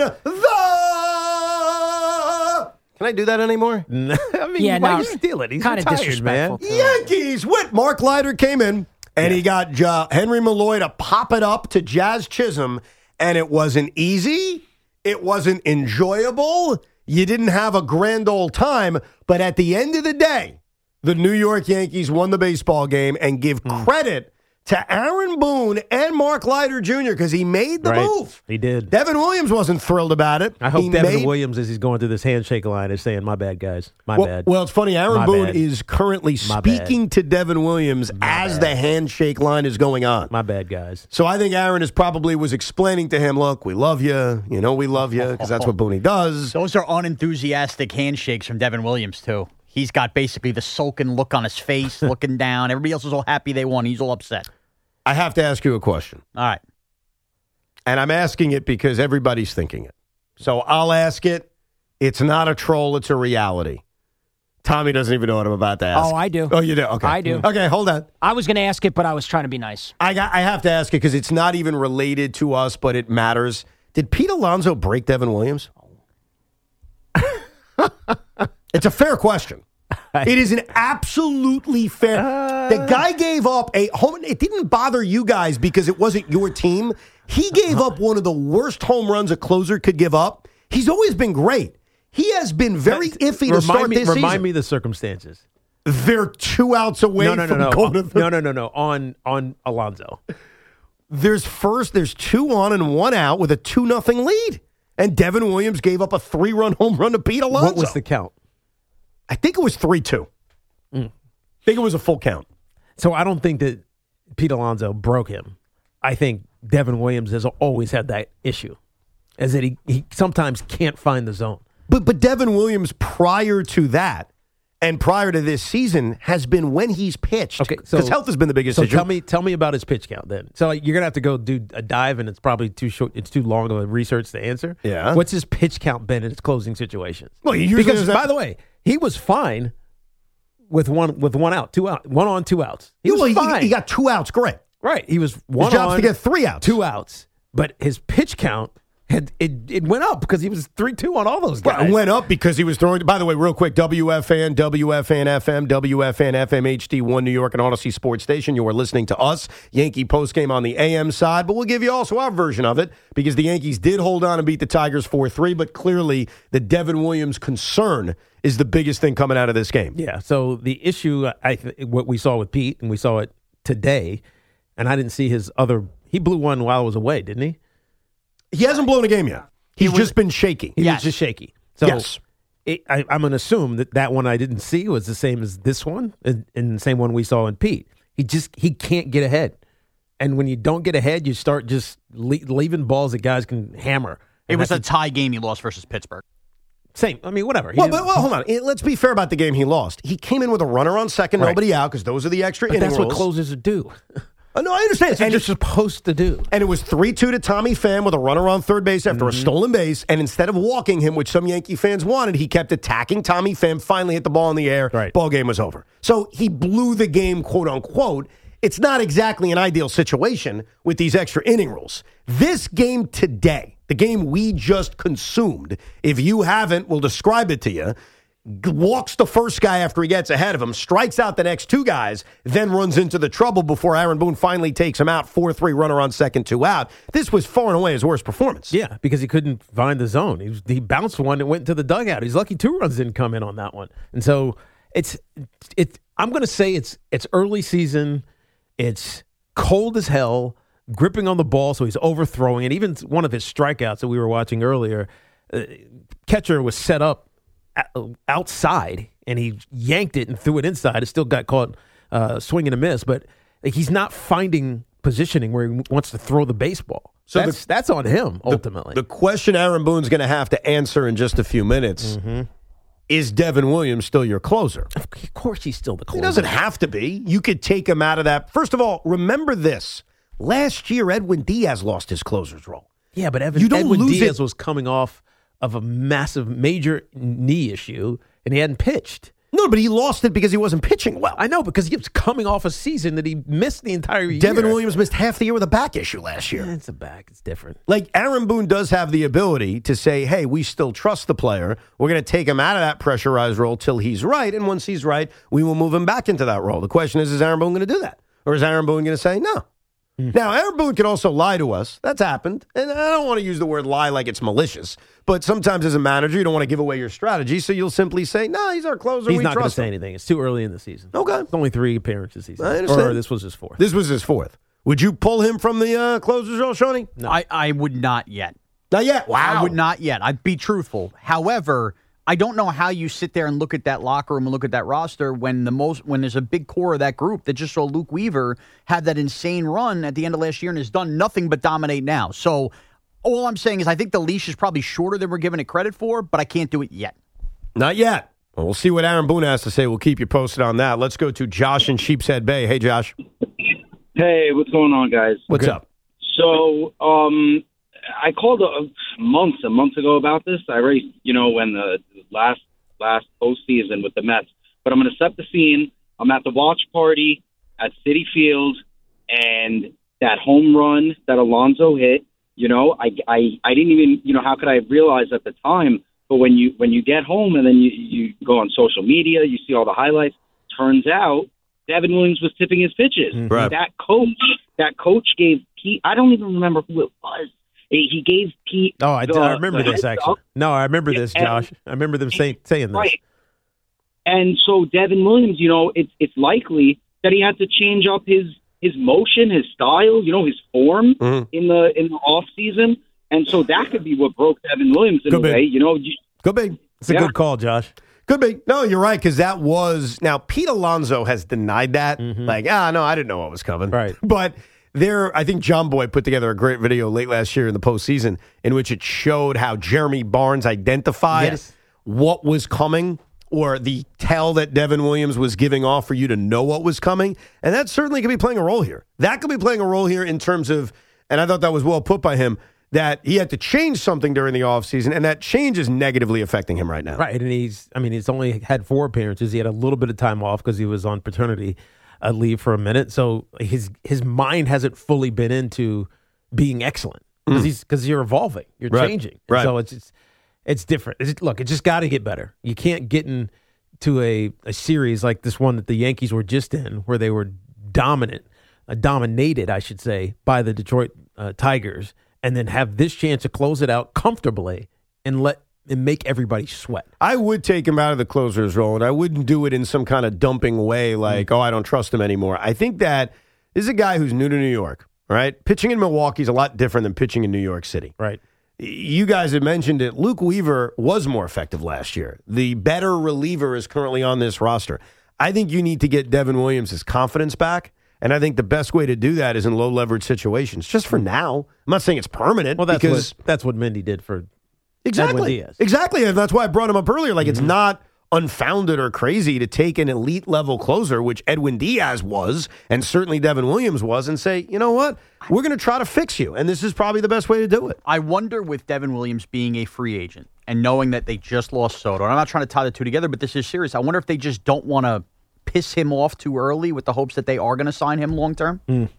the... Can I do that anymore? I mean, Yeah, why no, you steal it? He's kinda retired, man. disrespectful. Yankees win. Mark Leiter came in, and he got uh, Henry Malloy to pop it up to Jazz Chisholm, and it wasn't easy. It wasn't enjoyable. You didn't have a grand old time, but at the end of the day, the New York Yankees won the baseball game, and give credit to Aaron Boone and Mark Leiter Junior because he made the Right. move. He did. Devin Williams wasn't thrilled about it. I hope He Devin made- Williams, as he's going through this handshake line, is saying, my bad, guys. My well, bad. well, it's funny. Aaron My Boone bad. is currently My speaking bad. to Devin Williams as the handshake line is going on. My bad, guys. So I think Aaron is probably was explaining to him, look, we love you. You know we love you because that's what Booney does. Those are unenthusiastic handshakes from Devin Williams, too. He's got basically the sulking look on his face, looking down. Everybody else is all happy they won. He's all upset. I have to ask you a question. All right. And I'm asking it because everybody's thinking it. So I'll ask it. It's not a troll. It's a reality. Tommy doesn't even know what I'm about to ask. Oh, I do. Oh, you do? Okay. I do. Okay, hold on. I was going to ask it, but I was trying to be nice. I got. I have to ask it because it's not even related to us, but it matters. Did Pete Alonso break Devin Williams? It's a fair question. It is an absolutely fair. Uh, the guy gave up a home. It didn't bother you guys because it wasn't your team. He gave up one of the worst home runs a closer could give up. He's always been great. He has been very iffy to remind start me, this Remind season. me the circumstances. They're two outs away No, no, no, from no. going to the no, no, no, no. On on Alonso. There's first, there's two on and one out with a two nothing lead. And Devin Williams gave up a three run home run to Pete Alonso. What was the count? I think it was three two. Mm. I think it was a full count. So I don't think that Pete Alonso broke him. I think Devin Williams has always had that issue, as that he, he sometimes can't find the zone. But but Devin Williams prior to that and prior to this season has been when he's pitched. Okay, so because health has been the biggest So issue. tell me, tell me about his pitch count then. So like, you're gonna have to go do a dive, and it's probably too short. It's too long of a research to answer. Yeah. What's his pitch count been in his closing situations? Well, he usually because does that- by the way, he was fine with one with one out, two out, one on, two outs. He was well, he, fine. he got two outs. Great. Right. He was one His job's on, to get three outs. two outs. But his pitch count had it, it went up because he was three two on all those guys. Well, it went up because he was throwing. By the way, real quick, W F N, W F N F M, W F N F M H D one New York and Odyssey Sports Station. You are listening to us, Yankee postgame on the A M side, but we'll give you also our version of it because the Yankees did hold on and beat the Tigers four three, but clearly the Devin Williams concern is the biggest thing coming out of this game. Yeah. So the issue, I th- what we saw with Pete, and we saw it today, and I didn't see his other. He blew one while I was away, didn't he? He hasn't blown a game yet. He's was- just been shaky. He Yes. was just shaky. So Yes. it, I, I'm going to assume that that one I didn't see was the same as this one, and, and the same one we saw in Pete. He just he can't get ahead, and when you don't get ahead, you start just le- leaving balls that guys can hammer. It And was a that's tie game he lost versus Pittsburgh. same. I mean, whatever. He Well, didn't- but, well, hold on. Eh, Let's be fair about the game he lost. He came in with a runner on second, Right. nobody out, because those are the extra But inning that's what rules. closers do. Uh, no, I understand. That's what And you're it- supposed to do. And it was three two to Tommy Pham with a runner on third base after Mm-hmm. a stolen base. And instead of walking him, which some Yankee fans wanted, he kept attacking Tommy Pham, finally hit the ball in the air. Right. Ball game was over. So he blew the game, quote unquote. it's not exactly an ideal situation with these extra inning rules. This game today, the game we just consumed, if you haven't, we'll describe it to you, walks the first guy after he gets ahead of him, strikes out the next two guys, then runs into the trouble before Aaron Boone finally takes him out, four three, runner on second, two out. This was far and away his worst performance. Yeah, because he couldn't find the zone. He, was, he bounced one and went into the dugout. He's lucky two runs didn't come in on that one. And so it's it. I'm going to say it's it's early season. It's cold as hell, gripping on the ball, so he's overthrowing. And even one of his strikeouts that we were watching earlier, uh, catcher was set up outside, and he yanked it and threw it inside. It still got caught uh, swinging a miss, but like, he's not finding positioning where he wants to throw the baseball. So that's, the, that's on him, ultimately. The, the question Aaron Boone's going to have to answer in just a few minutes, mm-hmm. is Devin Williams still your closer? Of course he's still the closer. He doesn't have to be. You could take him out of that. First of all, remember this. Last year, Edwin Diaz lost his closer's role. Yeah, but Evan, you don't Edwin lose Diaz it. was coming off of a massive, major knee issue, and he hadn't pitched. No, but he lost it because he wasn't pitching well. I know, because he was coming off a season that he missed the entire year. Devin Williams missed half the year with a back issue last year. Yeah, it's a back. It's different. Like, Aaron Boone does have the ability to say, hey, we still trust the player. We're going to take him out of that pressurized role till he's right, and once he's right, we will move him back into that role. The question is, is Aaron Boone going to do that? Or is Aaron Boone going to say no? Mm. Now, Aaron Boone can also lie to us. That's happened. And I don't want to use the word lie like it's malicious. But sometimes as a manager, you don't want to give away your strategy, so you'll simply say, no, he's our closer. He's we not going to trust say him. anything. It's too early in the season. Okay. It's only three appearances this season. I understand. Or this was his fourth. This was his fourth. Would you pull him from the uh, closer's role, Shawnee? No. I, I would not yet. Not yet? Wow. I would not yet. I'd be truthful. However, I don't know how you sit there and look at that locker room and look at that roster when the most when there's a big core of that group that just saw Luke Weaver have that insane run at the end of last year and has done nothing but dominate now. So all I'm saying is I think the leash is probably shorter than we're giving it credit for, but I can't do it yet. Not yet. Well, we'll see what Aaron Boone has to say. We'll keep you posted on that. Let's go to Josh in Sheepshead Bay. Hey, Josh. Hey, what's going on, guys? What's Good. up? So, um, I called a months and months ago about this. I already, you know, when the last last postseason with the Mets. But I'm going to set the scene. I'm at the watch party at Citi Field, and that home run that Alonso hit, you know, I, I, I didn't even, you know, how could I have realized at the time? But when you when you get home and then you, you go on social media, you see all the highlights, turns out Devin Williams was tipping his pitches. Right. That coach, that coach gave Pete, I don't even remember who it was. He gave Pete. Oh, I, the, I remember this, actually. up. No, I remember this, And- Josh. I remember them say, saying this. Right. And so Devin Williams, you know, it's it's likely that he had to change up his his motion, his style, you know, his form Mm-hmm. in the in the off season. And so that could be what broke Devin Williams in Could a be. way. You know, you, Could be. It's a Yeah. good call, Josh. Could be. No, you're right, because that was... Now, Pete Alonso has denied that. Like, ah, no, I didn't know what was coming. Right. But there, I think John Boy put together a great video late last year in the postseason in which it showed how Jeremy Barnes identified Yes. what was coming, or the tell that Devin Williams was giving off for you to know what was coming. And that certainly could be playing a role here. That could be playing a role here in terms of, and I thought that was well put by him, that he had to change something during the offseason, and that change is negatively affecting him right now. Right, and he's, I mean, he's only had four appearances. He had a little bit of time off because he was on paternity uh, leave for a minute. So his his mind hasn't fully been into being excellent because Mm. he's because you're evolving, you're Right, changing. And right. So it's it's, it's different. It's, look, it just got to get better. You can't get into a, a series like this one that the Yankees were just in, where they were dominant, uh, dominated, I should say, by the Detroit uh, Tigers, and then have this chance to close it out comfortably and let and make everybody sweat. I would take him out of the closer's role, and I wouldn't do it in some kind of dumping way like, oh, I don't trust him anymore. I think that this is a guy who's new to New York, right? Pitching in Milwaukee is a lot different than pitching in New York City. Right. You guys had mentioned it. Luke Weaver was more effective last year. The better reliever is currently on this roster. I think you need to get Devin Williams' confidence back, and I think the best way to do that is in low-leverage situations, just for now. I'm not saying it's permanent. Well, that's because what that's what Mendy did for Exactly. Edwin Diaz. Exactly. And that's why I brought him up earlier. Like, Mm-hmm. it's not unfounded or crazy to take an elite level closer, which Edwin Diaz was, and certainly Devin Williams was, and say, you know what? We're going to try to fix you. And this is probably the best way to do it. I wonder with Devin Williams being a free agent and knowing that they just lost Soto, and I'm not trying to tie the two together, but this is serious. I wonder if they just don't want to piss him off too early with the hopes that they are going to sign him long term? Mm.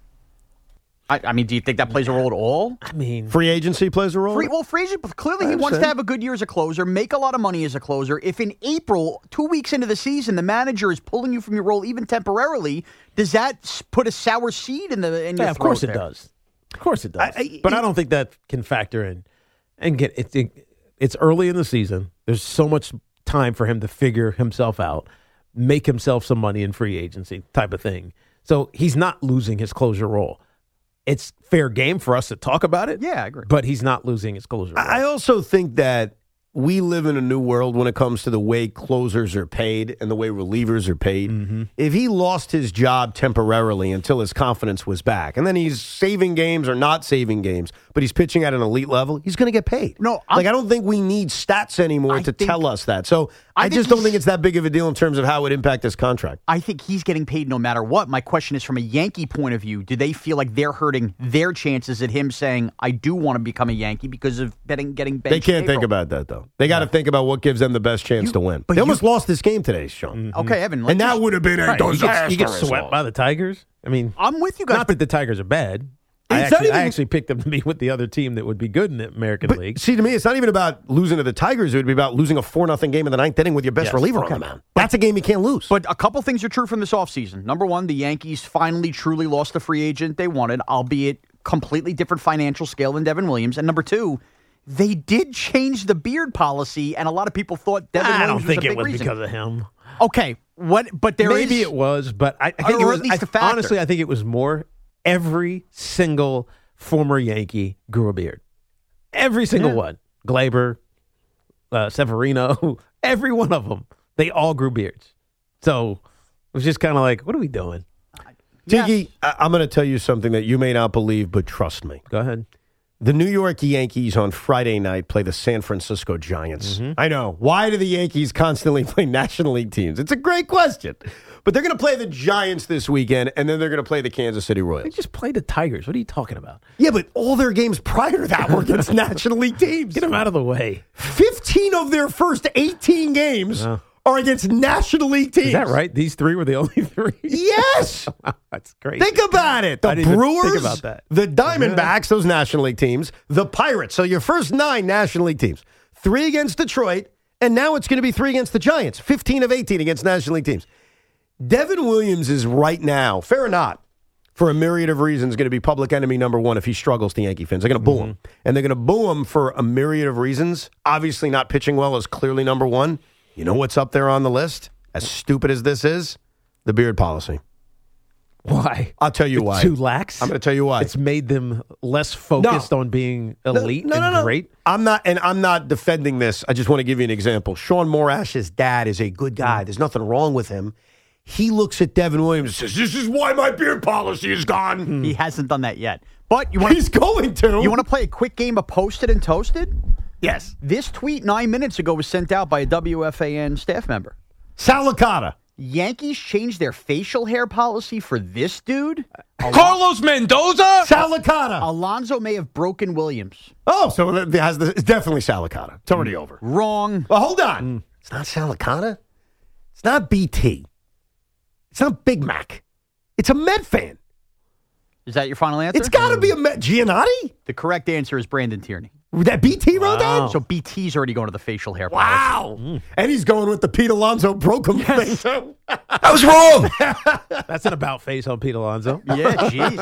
I, I mean, do you think that plays a role at all? I mean, free agency plays a role. Free, well, free agent, clearly he wants to have a good year as a closer, make a lot of money as a closer. If in April, two weeks into the season, the manager is pulling you from your role even temporarily, does that s- put a sour seed in the in your Yeah, of throat course it there? does. Of course it does. I- I- but I don't think that can factor in. And get it, it. It's early in the season. There's so much time for him to figure himself out, make himself some money in free agency type of thing. So he's not losing his closure role. It's fair game for us to talk about it. Yeah, I agree. But he's not losing his closure role. I also think that we live in a new world when it comes to the way closers are paid and the way relievers are paid. Mm-hmm. If he lost his job temporarily until his confidence was back, and then he's saving games or not saving games, but he's pitching at an elite level, he's going to get paid. No, like I don't think we need stats anymore I to think- tell us that. So I I, think just don't he's- think it's that big of a deal in terms of how it would impact his contract. I think he's getting paid no matter what. My question is, from a Yankee point of view, do they feel like they're hurting their chances at him saying, I do want to become a Yankee because of betting, getting benched? They can't in think April? about that, though. They got to think about what gives them the best chance to win. but They you- almost lost this game today, Sean. Okay, Evan. let's And that just- would have been a Right, you, disaster. get, you get as swept well. by the Tigers. I mean, I'm with you guys. not that the Tigers are bad. I It's not actually, I even- actually picked them to be with the other team that would be good in the American But League. see, to me, it's not even about losing to the Tigers. It would be about losing a four nothing game in the ninth inning with your best Yes, reliever okay. on the mound. That's a game you can't lose. But a couple things are true from this offseason. Number one, the Yankees finally truly lost the free agent they wanted, albeit completely different financial scale than Devin Williams. And number two, they did change the beard policy, and a lot of people thought Devin I Williams don't think was a it big was reason. because of him. Okay, what? But there is Maybe it was, but I, I think Or it was. at least I- a factor. honestly, I think it was more. Every single former Yankee grew a beard. Every single Yeah. one. Glaber, uh, Severino, every one of them. They all grew beards. So it was just kind of like, what are we doing? Tiki, I- I'm going to tell you something that you may not believe, but trust me. Go ahead. The New York Yankees on Friday night play the San Francisco Giants. Mm-hmm. I know. Why do the Yankees constantly play National League teams? It's a great question. But they're going to play the Giants this weekend, and then they're going to play the Kansas City They Royals. just played the Tigers. What are you talking about? Yeah, but all their games prior to that were against National League teams. Get them out of the way. fifteen of their first eighteen games Wow. are against National League teams. Is that right? These three were the only three? Yes. Wow, that's crazy. Think about it. The I didn't even Brewers, think about that. the Diamondbacks, those National League teams, the Pirates. So your first nine National League teams, three against Detroit, and now it's going to be three against the Giants, fifteen of eighteen against National League teams. Devin Williams is right now, fair or not, for a myriad of reasons, going to be public enemy number one if he struggles to Yankee fans. They're going to boo him. And they're going to boo him for a myriad of reasons. Obviously, not pitching well is clearly number one. You know what's up there on the list? As stupid as this is, the beard policy. Why? I'll tell you It's why. too lax? I'm going to tell you why. It's made them less focused on being elite no, no, and no. great. I'm not, and I'm not defending this. I just want to give you an example. Sean Morash's dad is a good guy. There's nothing wrong with him. He looks at Devin Williams and says, "This is why my beard policy is gone." He hasn't done that yet. But you want He's going to. You want to play a quick game of Posted and Toasted? Yes. This tweet nine minutes ago was sent out by a W F A N staff member. Salicata. Yankees changed their facial hair policy for this dude. Carlos Mendoza? Salicata. Alonso may have broken Williams. Oh, so it has the, it's definitely Salicata. It's already over. Wrong. Well, hold on. It's not Salicata. It's not B T. It's not Big Mac. It's a Met fan. Is that your final answer? It's got to be a Met. Giannotti? The correct answer is Brandon Tierney. That B T wrote that? So B T's already going to the facial hair Wow. policy. And he's going with the Pete Alonso broke him thing, too. I was wrong. That's an about face on Pete Alonso. Yeah, jeez.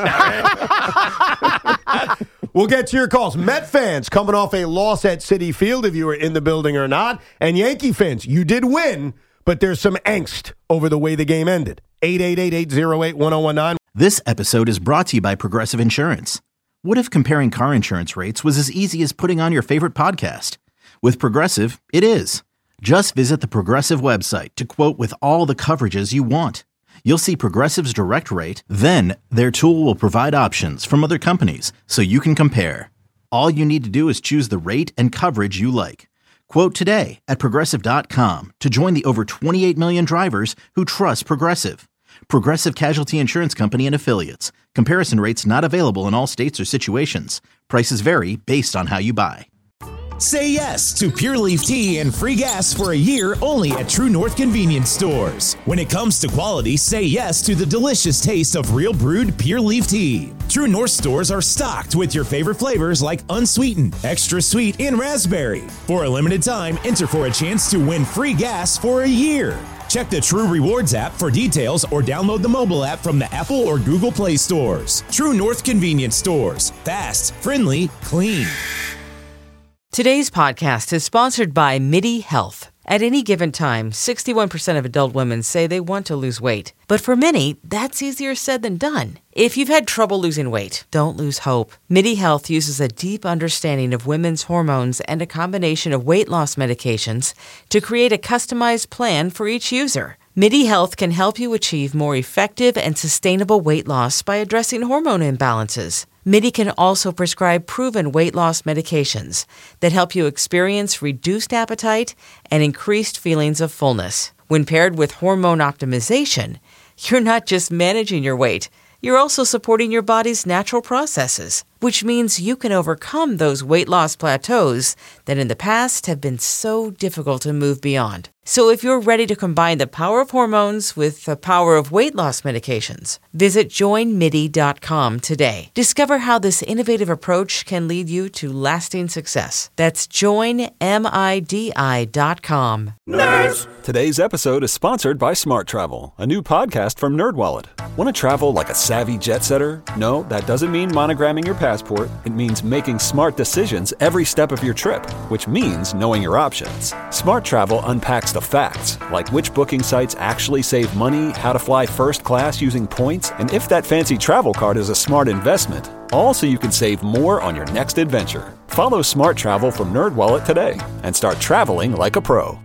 We'll get to your calls. Met fans coming off a loss at Citi Field, if you were in the building or not. And Yankee fans, you did win, but there's some angst over the way the game ended. eight eight eight, eight oh eight, one oh one nine. This episode is brought to you by Progressive Insurance. What if comparing car insurance rates was as easy as putting on your favorite podcast? With Progressive, it is. Just visit the Progressive website to quote with all the coverages you want. You'll see Progressive's direct rate, then their tool will provide options from other companies so you can compare. All you need to do is choose the rate and coverage you like. Quote today at Progressive dot com to join the over twenty-eight million drivers who trust Progressive. Progressive Casualty Insurance Company and Affiliates. Comparison rates not available in all states or situations. Prices vary based on how you buy. Say yes to Pure Leaf Tea and free gas for a year only at True North Convenience Stores. When it comes to quality, say yes to the delicious taste of real brewed Pure Leaf Tea. True North stores are stocked with your favorite flavors like unsweetened, extra sweet, and raspberry. For a limited time, enter for a chance to win free gas for a year. Check the True Rewards app for details or download the mobile app from the Apple or Google Play stores. True North Convenience Stores. Fast, friendly, clean. Today's podcast is sponsored by MIDI Health. At any given time, sixty-one percent of adult women say they want to lose weight. But for many, that's easier said than done. If you've had trouble losing weight, don't lose hope. MIDI Health uses a deep understanding of women's hormones and a combination of weight loss medications to create a customized plan for each user. MIDI Health can help you achieve more effective and sustainable weight loss by addressing hormone imbalances. MIDI can also prescribe proven weight loss medications that help you experience reduced appetite and increased feelings of fullness. When paired with hormone optimization, you're not just managing your weight, you're also supporting your body's natural processes, which means you can overcome those weight loss plateaus that in the past have been so difficult to move beyond. So if you're ready to combine the power of hormones with the power of weight loss medications, visit join midi dot com today. Discover how this innovative approach can lead you to lasting success. That's join midi dot com. Nerds! Today's episode is sponsored by Smart Travel, a new podcast from NerdWallet. Want to travel like a savvy jet setter? No, that doesn't mean monogramming your passport. It means making smart decisions every step of your trip, which means knowing your options. Smart Travel unpacks the facts, like which booking sites actually save money, how to fly first class using points, and if that fancy travel card is a smart investment. All so you can save more on your next adventure. Follow Smart Travel from NerdWallet today and start traveling like a pro.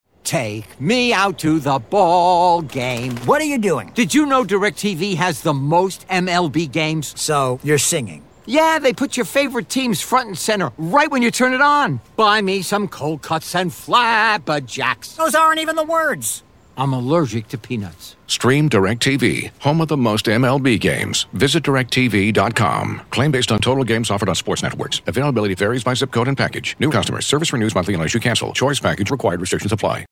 Take me out to the ball game. What are you doing? Did you know DirecTV has the most M L B games? So, you're singing. Yeah, they put your favorite teams front and center right when you turn it on. Buy me some cold cuts and flapjacks. Those aren't even the words. I'm allergic to peanuts. Stream DirecTV, home of the most M L B games. Visit direct t v dot com. Claim based on total games offered on sports networks. Availability varies by zip code and package. New customers. Service renews monthly unless you cancel. Choice package required. Restrictions apply.